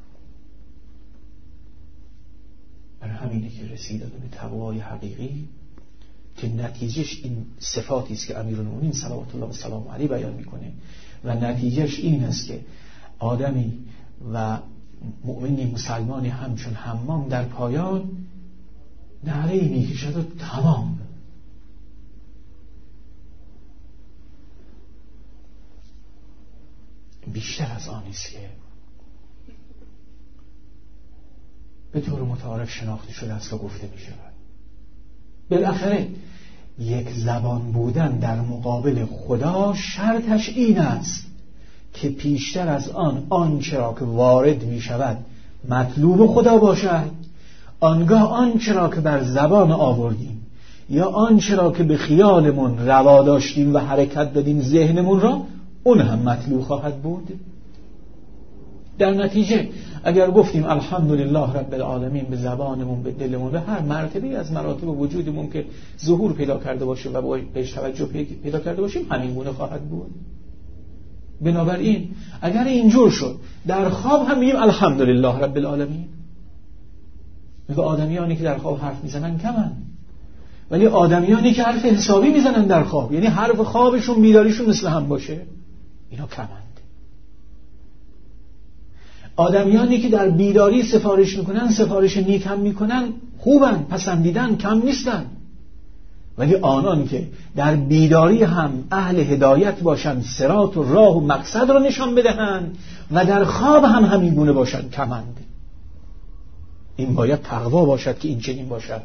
برای همینه که رسیدن به تقوای حقیقی که نتیجهش این صفاتی است که امیرالمومنین صلوات الله و سلام علیه بیان میکنه، و نتیجهش این است که آدمی و مؤمنی مسلمانی همچون حمام در پایان نعره‌ای میکشد و تمام. بیشتر از آن است که به طور متعارف شناخته شده است که گفته می شود. بالاخره یک زبان بودن در مقابل خدا شرطش این است که پیشتر از آن آنچه را که وارد می شود مطلوب خدا باشد، آنگاه آنچه را که بر زبان آوردیم یا آنچه را که به خیالمون روا داشتیم و حرکت دادیم ذهنمون را، اون هم مطلوب خواهد بود. در نتیجه اگر گفتیم الحمدلله رب العالمین به زبانمون، به دلمون، به هر مرتبه از مراتب وجودمون که ظهور پیدا کرده باشه و بهش توجه پیدا کرده باشیم، همین گونه خواهد بود. بنابراین اگر اینجور شد در خواب هم میگیم الحمدلله رب العالمین. میگه آدمیانی که در خواب حرف میزنن کمن، ولی آدمیانی که حرف حسابی میزنن در خواب، یعنی حرف خوابشون بیداریشون مثل هم باشه، اینا کمند. آدمیانی که در بیداری سفارش میکنن، سفارش نیک هم میکنن، خوبن، پسندیدن، کم نیستن. ولی آنان که در بیداری هم اهل هدایت باشن، صراط و راه و مقصد را نشان بدهند و در خواب هم همین گونه باشن، کمند. این باید تقوا باشد که این چنین باشد.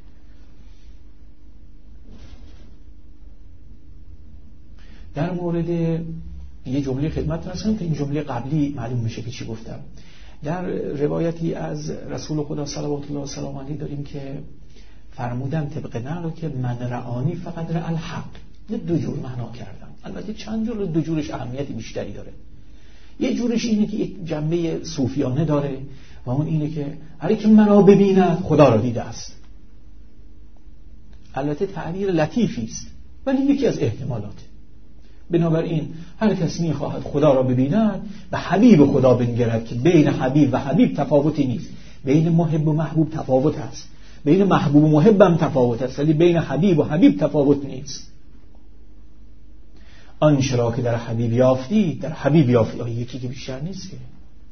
در مورد یه جمله خدمت رسیم که این جمله قبلی معلوم میشه که چی گفتم. در روایتی از رسول خدا صلوات الله و سلام علیه داریم که فرمودن طبق نقل که من رعانی فقط رأى الحق. دو جور معنا کردم، البته چند جور، دو جورش اهمیت بیشتری داره. یه جورش اینه که یک جنبه صوفیانه داره و اون اینه که هر کی مرا ببیند خدا را دیده است. البته تعبیر لطیفی است ولی یکی از احتمالات. بنابراین هر کس می‌خواهد خدا را ببیند به حبیب خدا بنگرد که بین حبیب و حبیب تفاوتی نیست، بین محب و محبوب تفاوت است، بین محبوب و محب هم تفاوت است، ولی بین حبیب و حبیب تفاوت نیست. آنچه را که در حبیب یافتی در حبیب یافتی، یکی که بیشتر نیست که.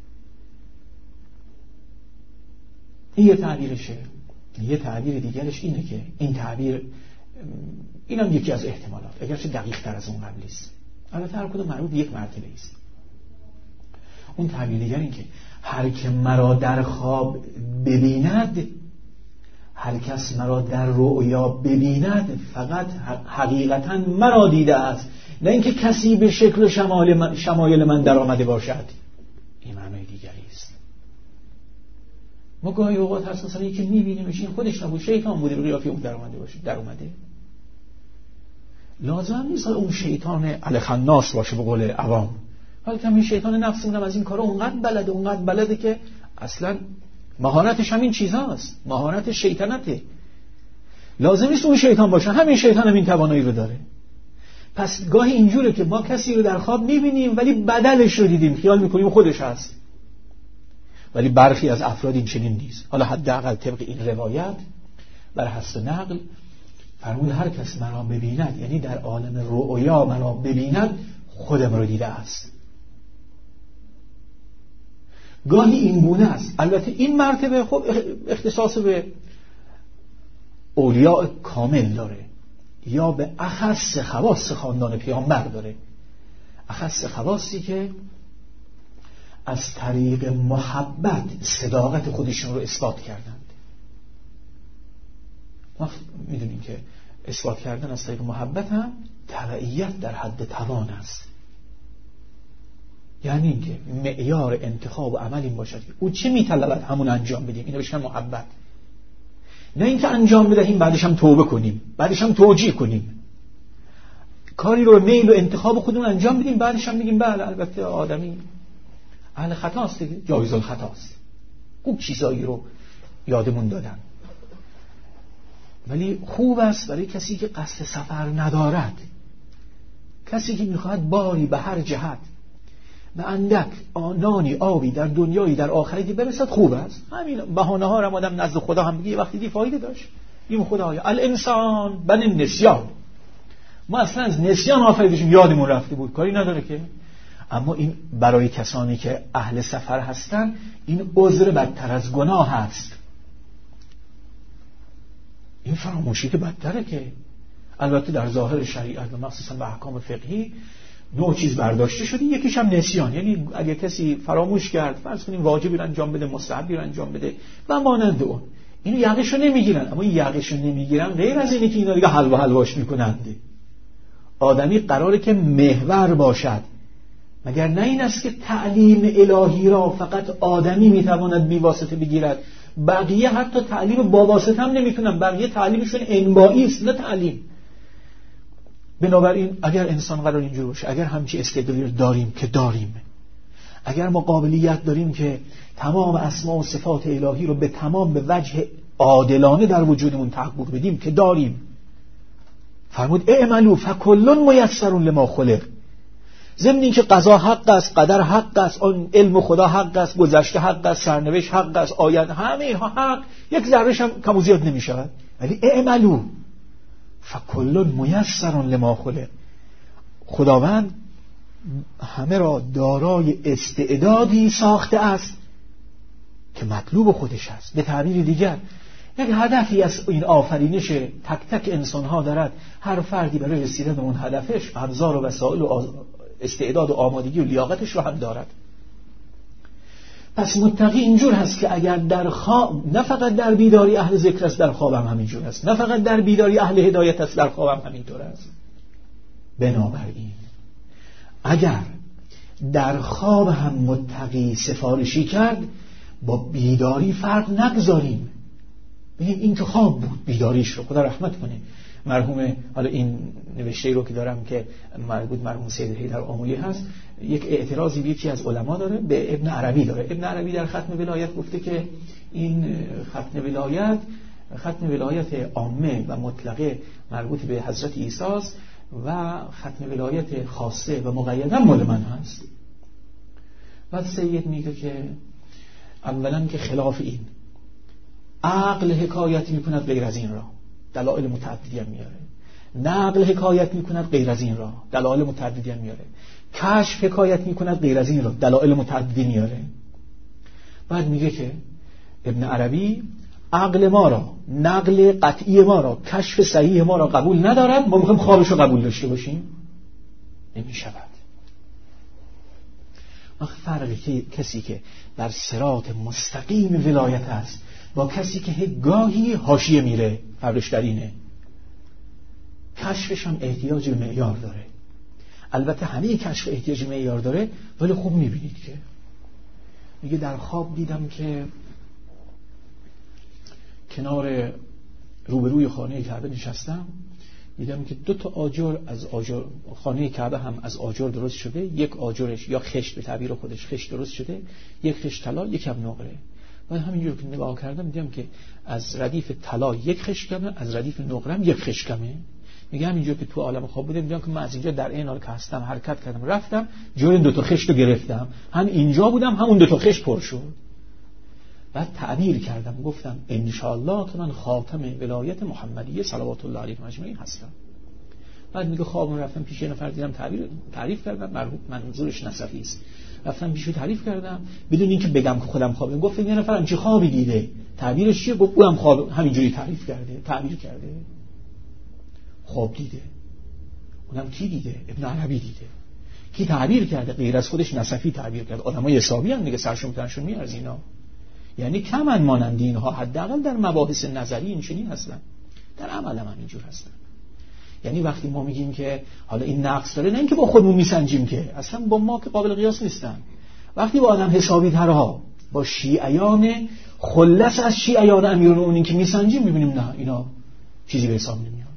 این یه تعبیرشه. یه تعبیر دیگرش اینه که این تعبیر اینم یکی از احتمالات، اگرچه دقیق تر از اون قبلی است. البته هر کدوم مربوط به یک مرتبه است. اون تعبیر دیگر این که هر که مرا در خواب ببیند، هر کس مرا در رؤیا ببیند فقط حقیقتا مرا دیده است، نه اینکه کسی به شکل و شمایل من, شمایل من در آمده باشد. این معنای دیگری است. ما گاهی اوقات هست مثلا یکی میبینیمش این خودش نبود، شیطان بوده به قیافه اون در آمده باشه، در اومده. لازم نیست اون شیطان الخناس باشه به قول عوام، بلکه همین شیطان نفسمون هم از این کارا اونقدر بلده اونقدر بلده که اصلا مهارتش همین چیزاست، مهارت شیطنته. لازم نیست اون شیطان باشه، همین شیطان هم این توانایی رو داره. پس گاهی اینجوره که ما کسی رو در خواب میبینیم ولی بدلش رو دیدیم، خیال میکنیم خودش هست، ولی برخی از افراد این چنین نیست. حالا حداقل طبق این روایت بر حسب نقل فرمود هر کس مرا ببیند، یعنی در عالم رؤیا مرا ببیند، خودم رو دیده است. گاهی این گونه است. البته این مرتبه خب اختصاص به اولیاء کامل داره یا به اخص خواص خاندان پیامبر داره. اخص خواصی که از طریق محبت صداقت خودشون رو اثبات کردند. ما میدونیم که اثبات کردن از طریق محبت هم تبعیت در حد توان است. یعنی اینکه معیار انتخاب و عمل این باشد که او چه میطلبد همون انجام بدیم، اینو بهش میگن محبت. نه اینکه انجام بدهیم بعدش هم توبه کنیم، بعدش هم توجیه کنیم، کاری رو میل و انتخاب خودمون انجام بدیم بعدش هم بگیم بله البته آدمی اهل خطاست دیگه، جایز الخطاست. خوب چیزایی رو یادمون دادن. ولی خوب است برای کسی که قصد سفر ندارد، کسی که میخواهد باری به هر جهت به اندک آنانی آبی در دنیایی در آخرتی برسد، خوب است. همین بهانه ها رو آدم نزد خدا هم بگی یه وقتی دی فایده داشت. این خدایا الانسان بن النسیان، ما اصلا از نسیان آفریدیم، یادمون رفته بود، کاری نداره که. اما این برای کسانی که اهل سفر هستن این عذر بدتر از گناه هست. این فراموشی که بدتره که. البته در ظاهر شریعت و مخصوصا به احکام فقهی دو چیز برداشته شده، یکیش هم نسیان، یعنی اگه کسی فراموش کرد فرض کنیم واجبی رو انجام بده، مستحبی رو انجام بده و مانند اون، اینو یقهشو نمیگیرن. اما این یقهشو نمیگیرن غیر از اینه که اینا دیگه حلوا حلواش میکنند. آدمی قراره که محور باشد، مگر نه این است که تعلیم الهی را فقط آدمی میتواند بی واسطه بگیرد، بقیه حتی تعلیم با واسطه هم نمیتونن، بقیه تعلیمشون انبایی است نه تعلیم. بنابراین اگر انسان قرار اینجور باشه، اگر همچی استعدادی داریم که داریم، اگر ما قابلیت داریم که تمام اسما و صفات الهی رو به تمام به وجه عادلانه در وجودمون تحقق بدیم که داریم، فرمود اعملوا فکل میسر لما خلق. ضمن این که قضا حق است، قدر حق است، آن علم خدا حق است، گذشته حق است، سرنوشت حق است، آینده، همه اینها حق، یک ذره‌ش هم کم و زیاد نمی‌شود. ولی اعملوا فکل میسر لما خلق. خداوند همه را دارای استعدادی ساخته است که مطلوب خودش است. به تعبیر دیگر یک هدفی از این آفرینش تک تک انسان‌ها دارد، هر فردی برای رسیدن به اون هدفش ابزار و وسایل و استعداد و آمادگی و لیاقتش رو هم دارد. پس متقی اینجور هست که اگر در خواب، نه فقط در بیداری اهل ذکر است، در خواب هم همینجور است، نه فقط در بیداری اهل هدایت است، در خواب هم همینطور است. بنابراین اگر در خواب هم متقی سفارشی کرد، با بیداری فرق نگذاریم، بگیم این که خواب بود، بیداریش رو خدا رحمت کنه. مرحوم، حالا این نوشته رو که دارم که مربوط مرحوم سید حیدر آملی هست، یک اعتراضی به یکی از علما داره، به ابن عربی داره. ابن عربی در ختم ولایت گفته که این ختم ولایت ختم ولایت عامه و مطلقه مربوط به حضرت عیسی است و ختم ولایت خاصه و مقیده مال من هست. بعد سید میگه که اولا که خلاف این، عقل حکایت میکند غیر از این را، دلایل متعددی هم میاره. نقل حکایت میکند غیر از این را، دلایل متعددی هم میاره. کشف حکایت میکند غیر از این را، دلایل متعددی میاره. بعد میگه که ابن عربی عقل ما را، نقل قطعی ما را، کشف صحیح ما را قبول ندارد، ما میخوایم خوابش رو قبول داشته باشیم، نمیشود. فرقی که کسی که بر صراط مستقیم ولایت است با کسی که گاهی حاشیه میره، فرقش در اینه. کشفش هم احتیاج به معیار داره. البته همه کشف احتیاج به معیار داره، ولی خوب میبینید که میگه در خواب دیدم که کنار روبروی خانه کعبه نشستم، دیدم که دو تا آجر از آجر، خانه کعبه هم از آجر درست شده، یک آجرش یا خشت به تعبیر خودش خشت درست شده، یک خشت طلا، یک هم نقره. بعد همینجور که نگاه کردم دیدم که از ردیف طلا یک خشت کمه، از ردیف نقرم یک خشت کمه. میگم همینجور که تو عالم خواب بودم دیدم که من از اینجا در این حال که هستم حرکت کردم، رفتم جای دو تا خشت رو گرفتم، هم اینجا بودم همون دو تا خشت پر شد. بعد تعبیر کردم، گفتم ان شاء الله که من خاتم ولایت محمدیه صلوات الله علیه اجمعین هستم. بعد میگه خوابم رفتم پیش یه نفر دیدم تعبیر تعریف کردم، مرحوم منظورش نصفی است، رفتم پیشو تعریف کردم بدون اینکه بگم که خودم خوابم. گفت یه نفر همچین خوابی دیده، تعبیرش چیه؟ گفت اونم خواب همینجوری تعریف کرده، تعبیر کرده، خواب دیده. اونم کی دیده؟ ابن عربی دیده. کی تعبیر کرده؟ غیر از خودش نصفی تعبیر کرده. آدمای حسابی هم دیگه سرشون تنشون میارزینا، یعنی کمن مانند اینها، حداقل در مباحث نظری این چنین هستن، در عمل هم اینجور هستن. یعنی وقتی ما میگیم که حالا این نقص داره، نه اینکه با خودمون میسنجیم، که اصلا با ما که قابل قیاس نیستن. وقتی با آدم حسابی ترها، با شیعیان خلص از شیعیان امیرالمومنین که میسنجیم، میبینیم نه اینا چیزی به حساب نمیاد.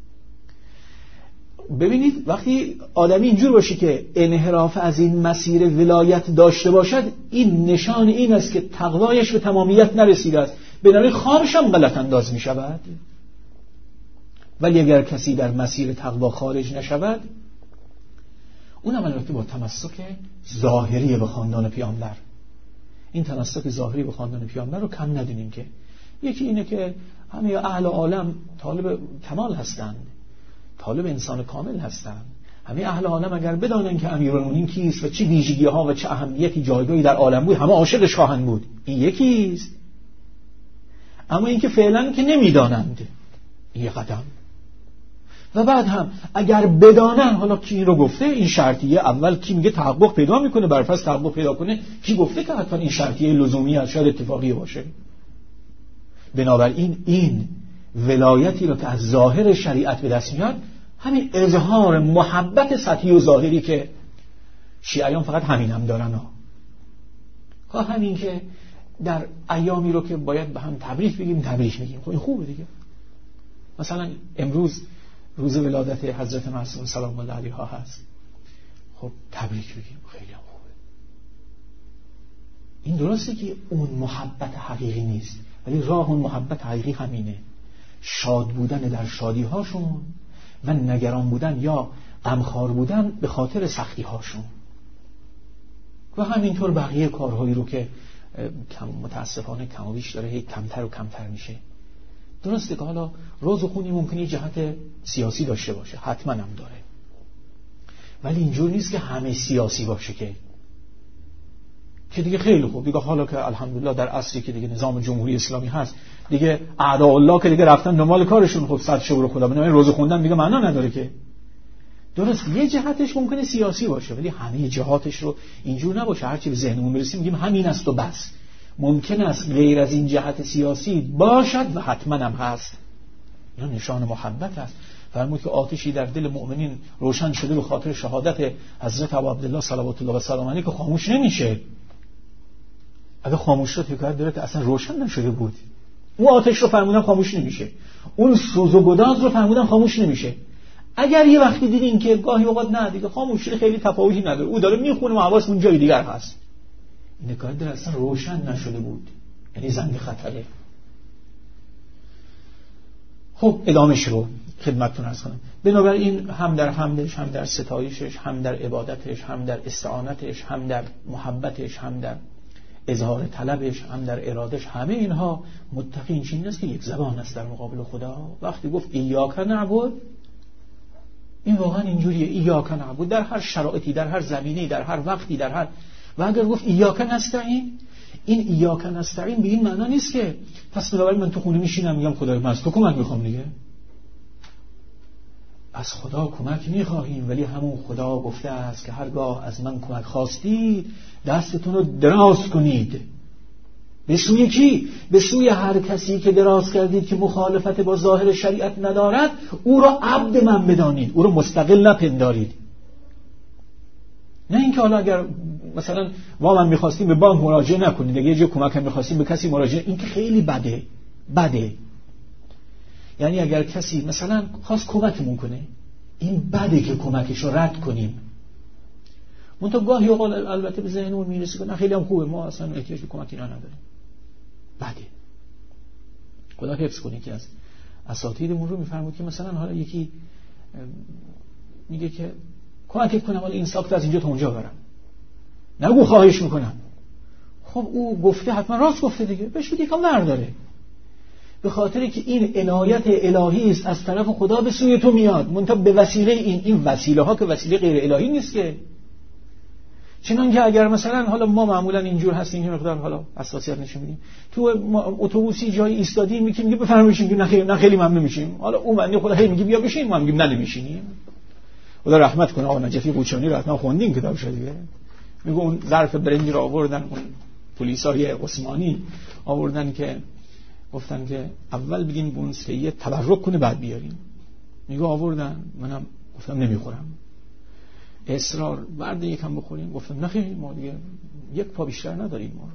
ببینید وقتی آدمی اینجور باشه که انحراف از این مسیر ولایت داشته باشد، این نشان این است که تقوایش به تمامیت نرسیده است، بنابراین خوابش هم غلط انداز می شود. ولی اگر کسی در مسیر تقوا خارج نشود، اون هم البته با تمسک ظاهری به خاندان پیامبر، این تمسک ظاهری به خاندان پیامبر رو کم ندونیم. که یکی اینه که همه اهل عالم طالب کمال هستند، طالب انسان کامل هستند. همه اهل عالم اگر بدانن که امیرالمومنین کیست و چه ویژگی‌ها و چه اهمیتی جایگاهی در عالم بود، همه عاشقش خواهند بود. این یکیست. اما اینکه فعلا که نمیدانند، این یه قدم. و بعد هم اگر بدانن، حالا کی این رو گفته؟ این شرطیه اول کی میگه تحقق پیدا میکنه، برفرض تحقق پیدا کنه، کی گفته که حتما این شرطیه لزومی است، شاید اتفاقی باشه. بنابراین این ولایتی رو که از ظاهر شریعت به دست میاد، همین اظهار محبت سطحی و ظاهری که شیعیان فقط همین هم دارن ها. خواه همین که در ایامی رو که باید به هم تبریک بگیم تبریک میگیم، خب این خوبه دیگه. مثلا امروز روز ولادت حضرت معصومه سلام الله علیها هست، خب تبریک بگیم، خیلی هم خوبه. این درسته که اون محبت حقیقی نیست، ولی راه اون محبت حقیقی همینه، شاد بودن در شادی هاشون و نگران بودن یا غمخوار بودن به خاطر سختی هاشون. و همینطور بقیه کارهایی رو که کم متاسفانه کم و بیش داره هی کمتر و کمتر میشه. درسته که حالا روز و خونی ممکنه جهت سیاسی داشته باشه، حتما هم داره، ولی اینجور نیست که همه سیاسی باشه که که دیگه خیلی خوب دیگه. حالا که الحمدلله در عصری که دیگه نظام جمهوری اسلامی هست، دیگه اعداء الله که دیگه رفتن دنبال کارشون، خب صد شکر خدا. بنابراین روز خوندن دیگه معنا نداره که درست یه جهتش ممکنه سیاسی باشه، ولی همه جهاتش رو اینجور نباشه. هرچی به ذهنمون برسیم میگیم همین است و بس. ممکن است غیر از این جهت سیاسی باشد و حتما هم هست. اینا نشان محبت است. فرمود که آتشی در دل مؤمنین روشن شده به خاطر شهادت حضرت ابو عبدالله صلوات الله و سلام علیه که خاموش نمیشه. اگه خاموش شد فکر داره که اصلا روشن نشده بود. اون آتش رو فرمودن خاموش نمیشه، اون سوز و گداز رو فرمودن خاموش نمیشه. اگر یه وقتی دیدین که گاهی اوقات نه دیگه خاموش شده خیلی تفاوتی نداره، او داره میخونه و حواسمون جای دیگر هست، این کار در اصلا روشن نشده بود، یعنی زنگ خطره. خب ادامهش رو خدمتتون عرض کنم. بنابراین هم در حمدش، هم در ستایشش، هم در عبادتش، هم در استعانتش، هم در محبتش، هم در اظهار طلبش، هم در ارادش، همه اینها متقی این چیزی نیست که یک زبان است در مقابل خدا. وقتی گفت ایاک نعبد، این واقعا اینجوریه، ایاک نعبد در هر شرایطی، در هر زمینه‌ای، در هر وقتی، در هر. و اگر گفت ایاک نستعین، این ایاک نستعین به این معنا نیست که پس بنابراین من تو خونه میشینم میگم خدای من از تو کمک میخوام دیگه. از خدا کمک میخواهیم، ولی همون خدا گفته است که هرگاه از من کمک خواستید دستتون رو دراز کنید. به سوی کی؟ به سوی هر کسی که دراز کردید که مخالفت با ظاهر شریعت ندارد، او را عبد من بدانید، او را مستقل نپندارید. نه اینکه حالا اگر مثلا وام میخواستیم به بانک مراجعه نکنید، اگه یه جا کمک هم میخواستیم به کسی مراجعه، این که خیلی بده. بده یعنی اگر کسی مثلا خواست کمکمون کنه، این بده که کمکش رو رد کنیم. منتها گاهی اوقات البته به ذهنمون میرسه که نه خیلی هم خوبه، ما اصلا احتیاج به کمک اینا نداریم. بده. خدا حفظ کنه که از اساتیدمون رو میفرمود که مثلا حالا یکی میگه که کمکت کنم حالا این ساخت از اینجا تا اونجا برم، نگو خواهش میکنم. خب او گفته حتما راست گفته دیگه، بهش بگی کام برداره، به خاطر که این عنایت الهی است از طرف خدا به سوی تو میاد. منتها به وسیله این این وسیله ها که وسیله غیر الهی نیست که. چنان که اگر مثلا حالا ما معمولا اینجور هستیم که مقدار حالا حساسیت نشون میدیم، تو اتوبوسی جای ایستادیم میگیم میگه بفرمایید، میگیم نه خیلی نه خیلی ممنون میشیم. حالا اون بنده خدا هی میگه بیا بشین، ما میگیم نه نمیشینیم. خدا رحمت کنه آقا نجفی قوچانی رو حتما خوندین کتابش دیگه. میگه اون ظرف برنج رو آوردن، اون پلیسای عثمانی آوردن که گفتن که اول بگین بون سید تبرک کنه بعد بیارین. میگه آوردن، منم گفتم نمیخورم. اصرار بعد یکم بخوریم، گفتم نه خیلی ما دیگه یک پا بیشتر نداریم ما.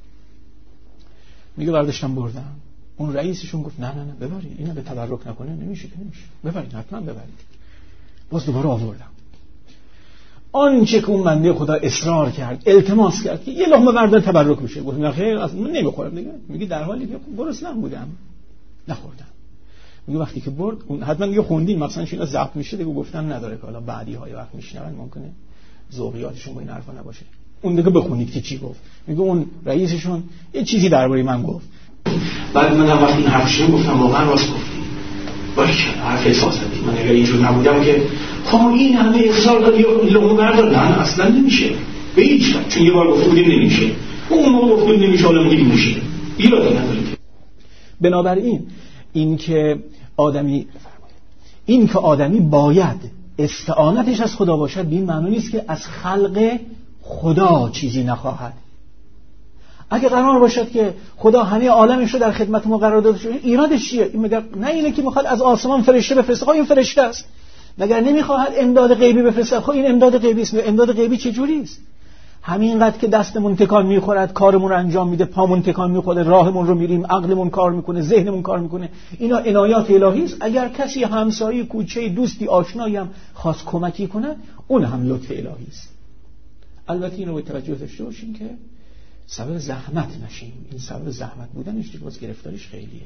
میگه برداشتم بردم. اون رئیسشون گفت نه نه نه ببرید، اینا به تبرک نکنه نمیشه که نمیشه، ببرید حتما ببرید. باز دوباره آوردم. آنچه که اون بنده خدا اصرار کرد، التماس کرد که یه لقمه بردار تبرک بشه، گفتم نه خیر اصلا من نمیخورم دیگه. میگه در حالی که گرسنه‌ام بودم نخوردم. میگه وقتی که برد اون حتما دیگه خوندین مثلا اینا ضبط میشه دیگه، گفتن نداره که حالا بعدی های وقت میشنون ممکنه ذوقیاتشون با این حرفا نباشه، اون دیگه بخونید که چی گفت. میگه اون رئیسشون یه چیزی درباره من گفت، بعد من هم وقتی این حرفش گفتم واقعا راست گفتی، باشه حرف احساساتی، من اگر اینجور نبودم که خب این همه اصرار داد یا لقمه بردار، نه اصلا نمیشه به هیچ وجه، چون یه بار گفته بودیم نمیشه، اون موقع گفتیم نمیشه، حالا میگیم میشه، ایراد نداره. بنابراین این که آدمی این که آدمی باید استعانتش از خدا باشد، به این معنی نیست که از خلق خدا چیزی نخواهد. اگه قرار باشد که خدا همه عالمش رو در خدمت ما قرار داده شده، ایرادش چیه؟ این مگر نه اینه که میخواد از آسمان فرشته بفرسته، خب این فرشته است. مگر نمیخواهد امداد غیبی بفرسته، خب این امداد غیبی است. امداد غیبی چه جوری است؟ همینقدر که دستمون تکان میخورد، کارمون رو انجام میده، پامون تکان میخوره، راهمون رو میریم، عقلمون کار میکنه، ذهنمون کار میکنه، اینا عنایات الهی است. اگر کسی همسایه، کوچه، دوستی، آشنایی هم خواست کمکی کنه، اون هم لطف الهی است. البته اینو به توجه داشته باشین که سبب زحمت نشیم. این سبب زحمت بودنش دیگه باز گرفتاریش خیلیه.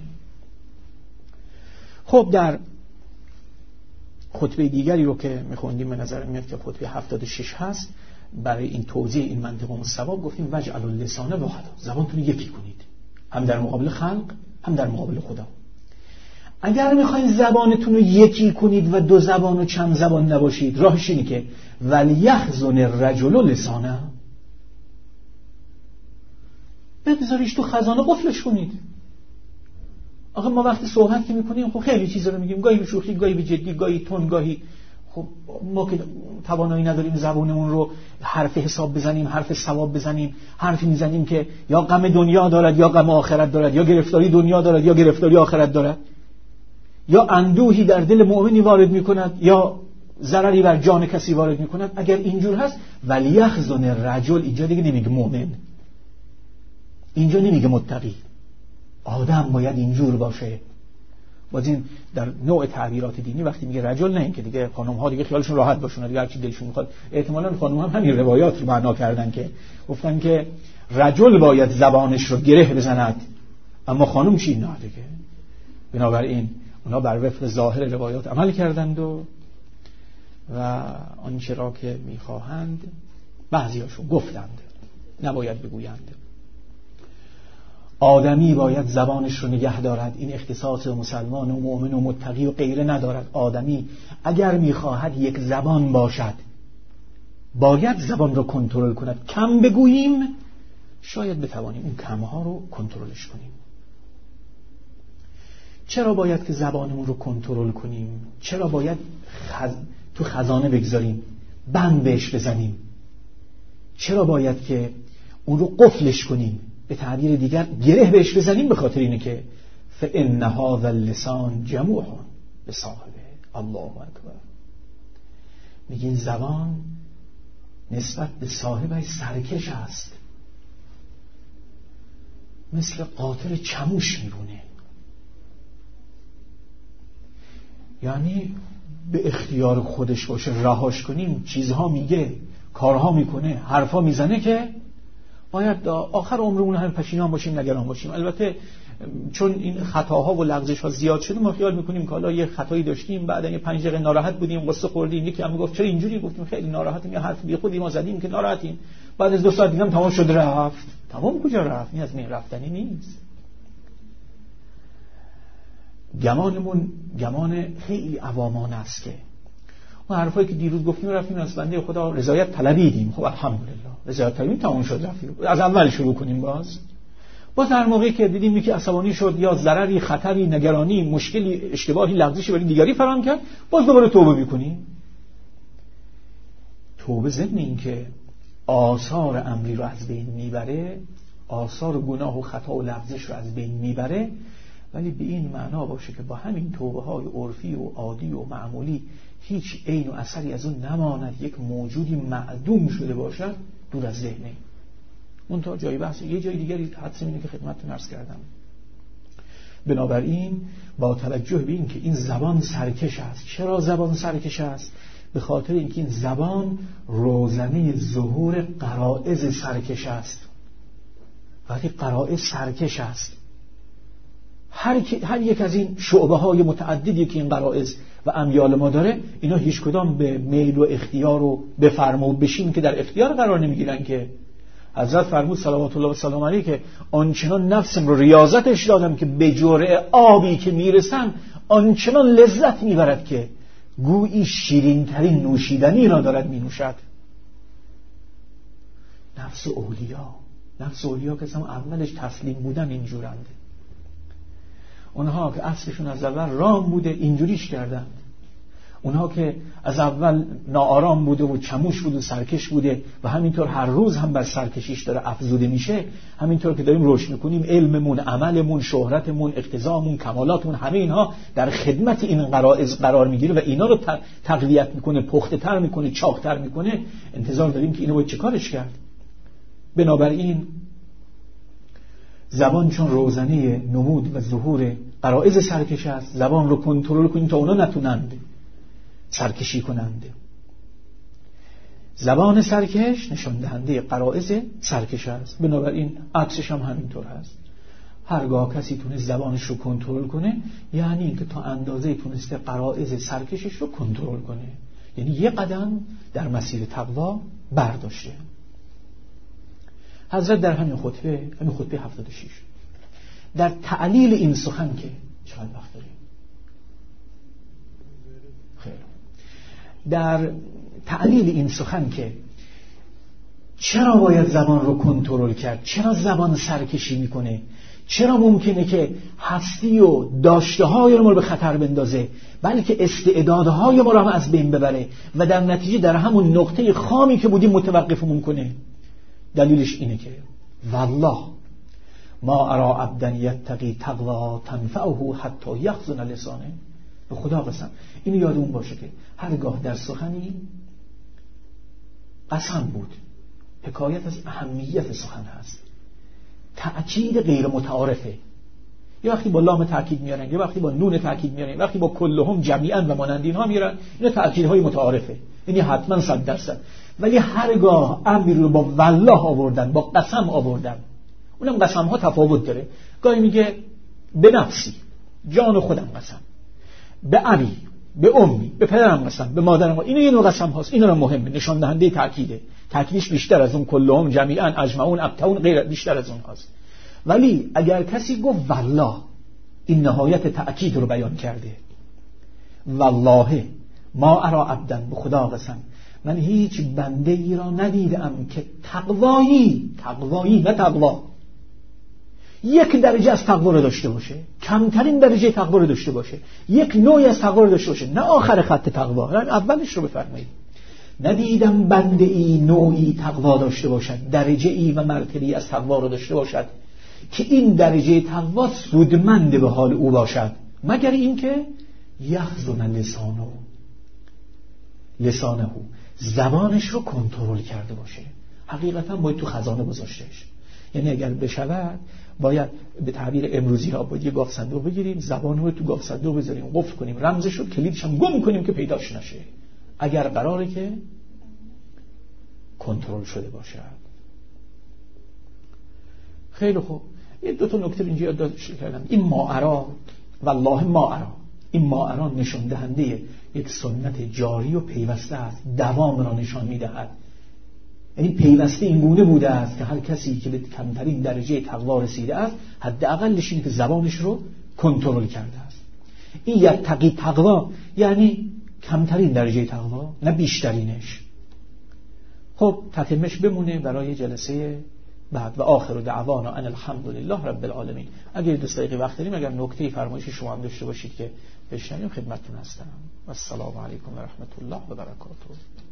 خب در خطبه دیگری رو که میخوندیم به نظر میاد که خطبه هفتاد و شش هست، برای این توضیح این منطق مستواب گفتیم وجعلوا اللسان واحدا، زبانتون یکی کنید، هم در مقابل خلق هم در مقابل خدا. اگر میخواین زبانتون رو یکی کنید و دو زبان و چند زبان نباشید، راهش اینه که ولیحزن الرجل لسانه، بذاریش تو خزانه قفلش کنید. آخه ما وقتی صحبت که میکنیم خب خیلی چیزا رو میگیم، گاهی به شوخی، گاهی به جدی، گاهی تون، گاهی خب ما که توانایی نداریم زبونمون رو حرف حساب بزنیم، حرف ثواب بزنیم، حرفی میزنیم که یا غم دنیا دارد یا غم آخرت دارد، یا گرفتاری دنیا دارد یا گرفتاری آخرت دارد، یا اندوهی در دل مؤمنی وارد میکند یا ضرری بر جان کسی وارد میکند. اگر اینجور هست ولیخزن الرجل، اینجا دیگه نمیگه مؤمن، اینجا نمیگه متقی. آدم باید اینجور باشه. باز این در نوع تعبیرات دینی وقتی میگه رجل، نه این که دیگه خانم ها دیگه خیالشون راحت باشون، دیگه هر چی دلشون میخواد. احتمالاً خانم هم همین روایات رو معنا کردن که گفتن که رجل باید زبانش رو گره بزند، اما خانم چی؟ نه دیگه. بنابراین اونا بر وفق ظاهر روایات عمل کردند و و آنچه را که میخواهند بعضیاشون گفتند، نباید بگویند. آدمی باید زبانش رو نگه دارد. این اختصاص مسلمان و مؤمن و متقی و غیره ندارد. آدمی اگر میخواهد یک زبان باشد باید زبان رو کنترل کند. کم بگوییم شاید بتوانیم اون کمها رو کنترلش کنیم. چرا باید که زبانمون رو کنترل کنیم؟ چرا باید خز... تو خزانه بگذاریم، بند بهش بزنیم؟ چرا باید که اون رو قفلش کنیم؟ به تعبیر دیگر گره بهش بزنیم. به خاطر اینه که فإن هذا اللسان جموع بصاحبه. الله اکبر. میگین زبان نسبت به صاحبش سرکش است، مثل قاطر چموش میرونه. یعنی به اختیار خودش باشه، رهاش کنیم. چیزها میگه، کارها میکنه، حرفا میزنه که باید آخر عمرمون هم پشیمان باشیم، نگران باشیم. البته چون این خطاها و لغزش‌ها زیاد شده ما خیال میکنیم که حالا یه خطایی داشتیم، بعد یه پنج دقیقه ناراحت بودیم، قصه خوردیم، یکی هم میگفت چرا اینجوری، گفتیم خیلی ناراحتیم، یه حرف بی خودی ما زدیم که ناراحتیم، بعد از دو ساعت دیگه هم تمام شد رفت. تمام کجا رفت؟ این از من رفتنی نیست. گمانمون گمان خیلی عوامانه است که اون حرفایی که دیروز گفتیم رفتیم از بنده خدا رضایت طلبیدیم. خب الحمدلله رضایت طلبیم، تمام شد رفتیم. از اول شروع کنیم. باز باز هر موقعی که دیدیم یکی عصبانی شد یا ضرری، خطری، نگرانی، مشکلی، اشتباهی، لغزشی برای دیگری فراهم کرد، باز دوباره توبه میکنیم. توبه ضمن این که آثار امری رو از بین میبره، آثار گناه و خطا و لغزش رو از بین میبره، ولی به این معنا باشه که با همین توبه های عرفی و عادی و معمولی هیچ عین و اثری از اون نماند، یک موجودی معدوم شده باشد دور از ذهنه. اون تا جایی بحث. یه جای دیگری حدس اینه که خدمتتون عرض کردم. بنابراین با توجه به این که این زبان سرکش است. چرا زبان سرکش است؟ به خاطر اینکه این زبان روزنه ظهور غرائز سرکش است. وقتی غرائز سرکش است، هر, هر یک از این شعبه های متعددی که این غرائز و امیال ما داره، اینا هیچ کدام به میل و اختیار و بفرما و بشین که در اختیار قرار نمیگیرن. که حضرت فرمود صلوات الله و سلام علیه که آنچنان نفسم رو ریاضتش دادم که به جرعه آبی که میرسم آنچنان لذت میبرد که گویی شیرین ترین نوشیدنی را دارد مینوشد. نفس اولیا، نفس اولیا که اصلا اولش تسلیم بودن اینجورند. اونها که اصلشون از اول رام بوده اینجوریش کردن. اونها که از اول ناآرام بوده و چموش بوده و سرکش بوده و همینطور هر روز هم بر سرکشیش داره افزوده میشه، همینطور که داریم رشد میکنیم علممون، عملمون، شهرتمون، اقتضامون، کمالاتمون، همه اینها در خدمت این غرائز قرار میگیره و اینا رو تقویت میکنه، پخته تر میکنه، چاقتر میکنه. انتظار داریم که اینو باید چه کارش کرد؟ بنابراین زبان چون روزنه نمود و ظهور غرائز سرکش است، زبان رو کنترل کنیم تا اونا نتونند سرکشی کنند. زبان سرکش نشان دهنده غرائز سرکش است. بنابراین عکسش هم همینطور هست. هرگاه کسی تونست زبانش رو کنترل کنه، یعنی اینکه تا اندازه تونسته غرائز سرکشش رو کنترل کنه، یعنی یه قدم در مسیر تقوا برداشته. حضرت در همین خطبه، همین خطبه هفتاد و شش، در تعلیل این سخن که چقدر وقت داریم؟ خیر. در تعلیل این سخن که چرا باید زبان رو کنترل کرد، چرا زبان سرکشی میکنه، چرا ممکنه که هستی و داشته های ما رو به خطر بندازه، بلکه استعدادهای ما رو هم از بین ببره و در نتیجه در همون نقطه خامی که بودیم متوقفمون کنه؟ دلیلش اینه که والله ما ارا عبدا یتقی تقوا تنفعه حتی یخزن لسانه. به خدا قسم اینو یادمون باشه که هرگاه در سخنی قسم بود، حکایت از اهمیت سخن هست، تأکید غیر متعارفه، یا وقتی با لام تأکید میارن، یا وقتی با نون تأکید میارن، وقتی با کلهم جمیعا و مانند اینها میارن، اینا تأکیدهای متعارفه، یعنی حتما صد درصد. ولی هرگاه امری رو با والله آوردن، با قسم آوردن، اونم قسم ها تفاوت داره. گاهی میگه به نفسی، جان خودم قسم، به ابی، به امی، به پدرم قسم، به مادرم قسم. اینو یه نوع قسم هاست، اینا رو مهمه، نشان دهنده تأکیده، تأکیدش بیشتر از اون کلهم جمیعا اجمعون ابتون غیر بیشتر از اون هاست. ولی اگر کسی گفت والله، این نهایت تأکید رو بیان کرده. والله ما ارا عبدا، به خدا قسم من هیچ بنده ای را ندیدم که تقوایی، تقوایی نه تقوا، یک درجه از تقوا رو داشته باشه، کمترین درجه تقوا رو داشته باشه، یک نوعی از تقوا رو داشته باشه، نه آخر خط تقوا، نه اولش رو بفرمایید. ندیدم بنده ای نوعی تقوا داشته باشد، درجه ای و مرتبه‌ای از تقوا رو داشته باشد که این درجه تقوا سودمند به حال او باشد، مگر اینکه یخزن لسانه، لسانه زبانش رو کنترل کرده باشه. حقیقتا باید تو خزانه گذاشتهش، یعنی اگر بشود باید به تعبیر امروزی ها باید یه گاف صندوق بگیریم، زبان رو تو گاف صندوق بذاریم، قفل کنیم، رمزش رو کلیدش هم گم کنیم که پیداش نشه، اگر قراره که کنترل شده باشد. خیلی خوب، یه دو تا نکته اینجا یادداشت کردم. این ماعرا، والله ماعرا، این ماعرا نشان دهنده یک سنت جاری و پیوسته است، دوام را نشان میدهد. یعنی پیوسته این گونه بوده است که هر کسی که به کمترین درجه تقوا رسیده است، حداقلش اینه که زبانش رو کنترل کرده است. این یتقی تقوا یعنی کمترین درجه تقوا، نه بیشترینش. خب تتمش بمونه برای جلسه بعد. و آخر دعوانا ان الحمد لله رب العالمین. اگر دو دقیقه وقت داریم، اگر نکته فرمایش شما هم داشته باشید که بشنویم، خدمتتون هستم. و السلام علیکم و رحمت الله و برکاته.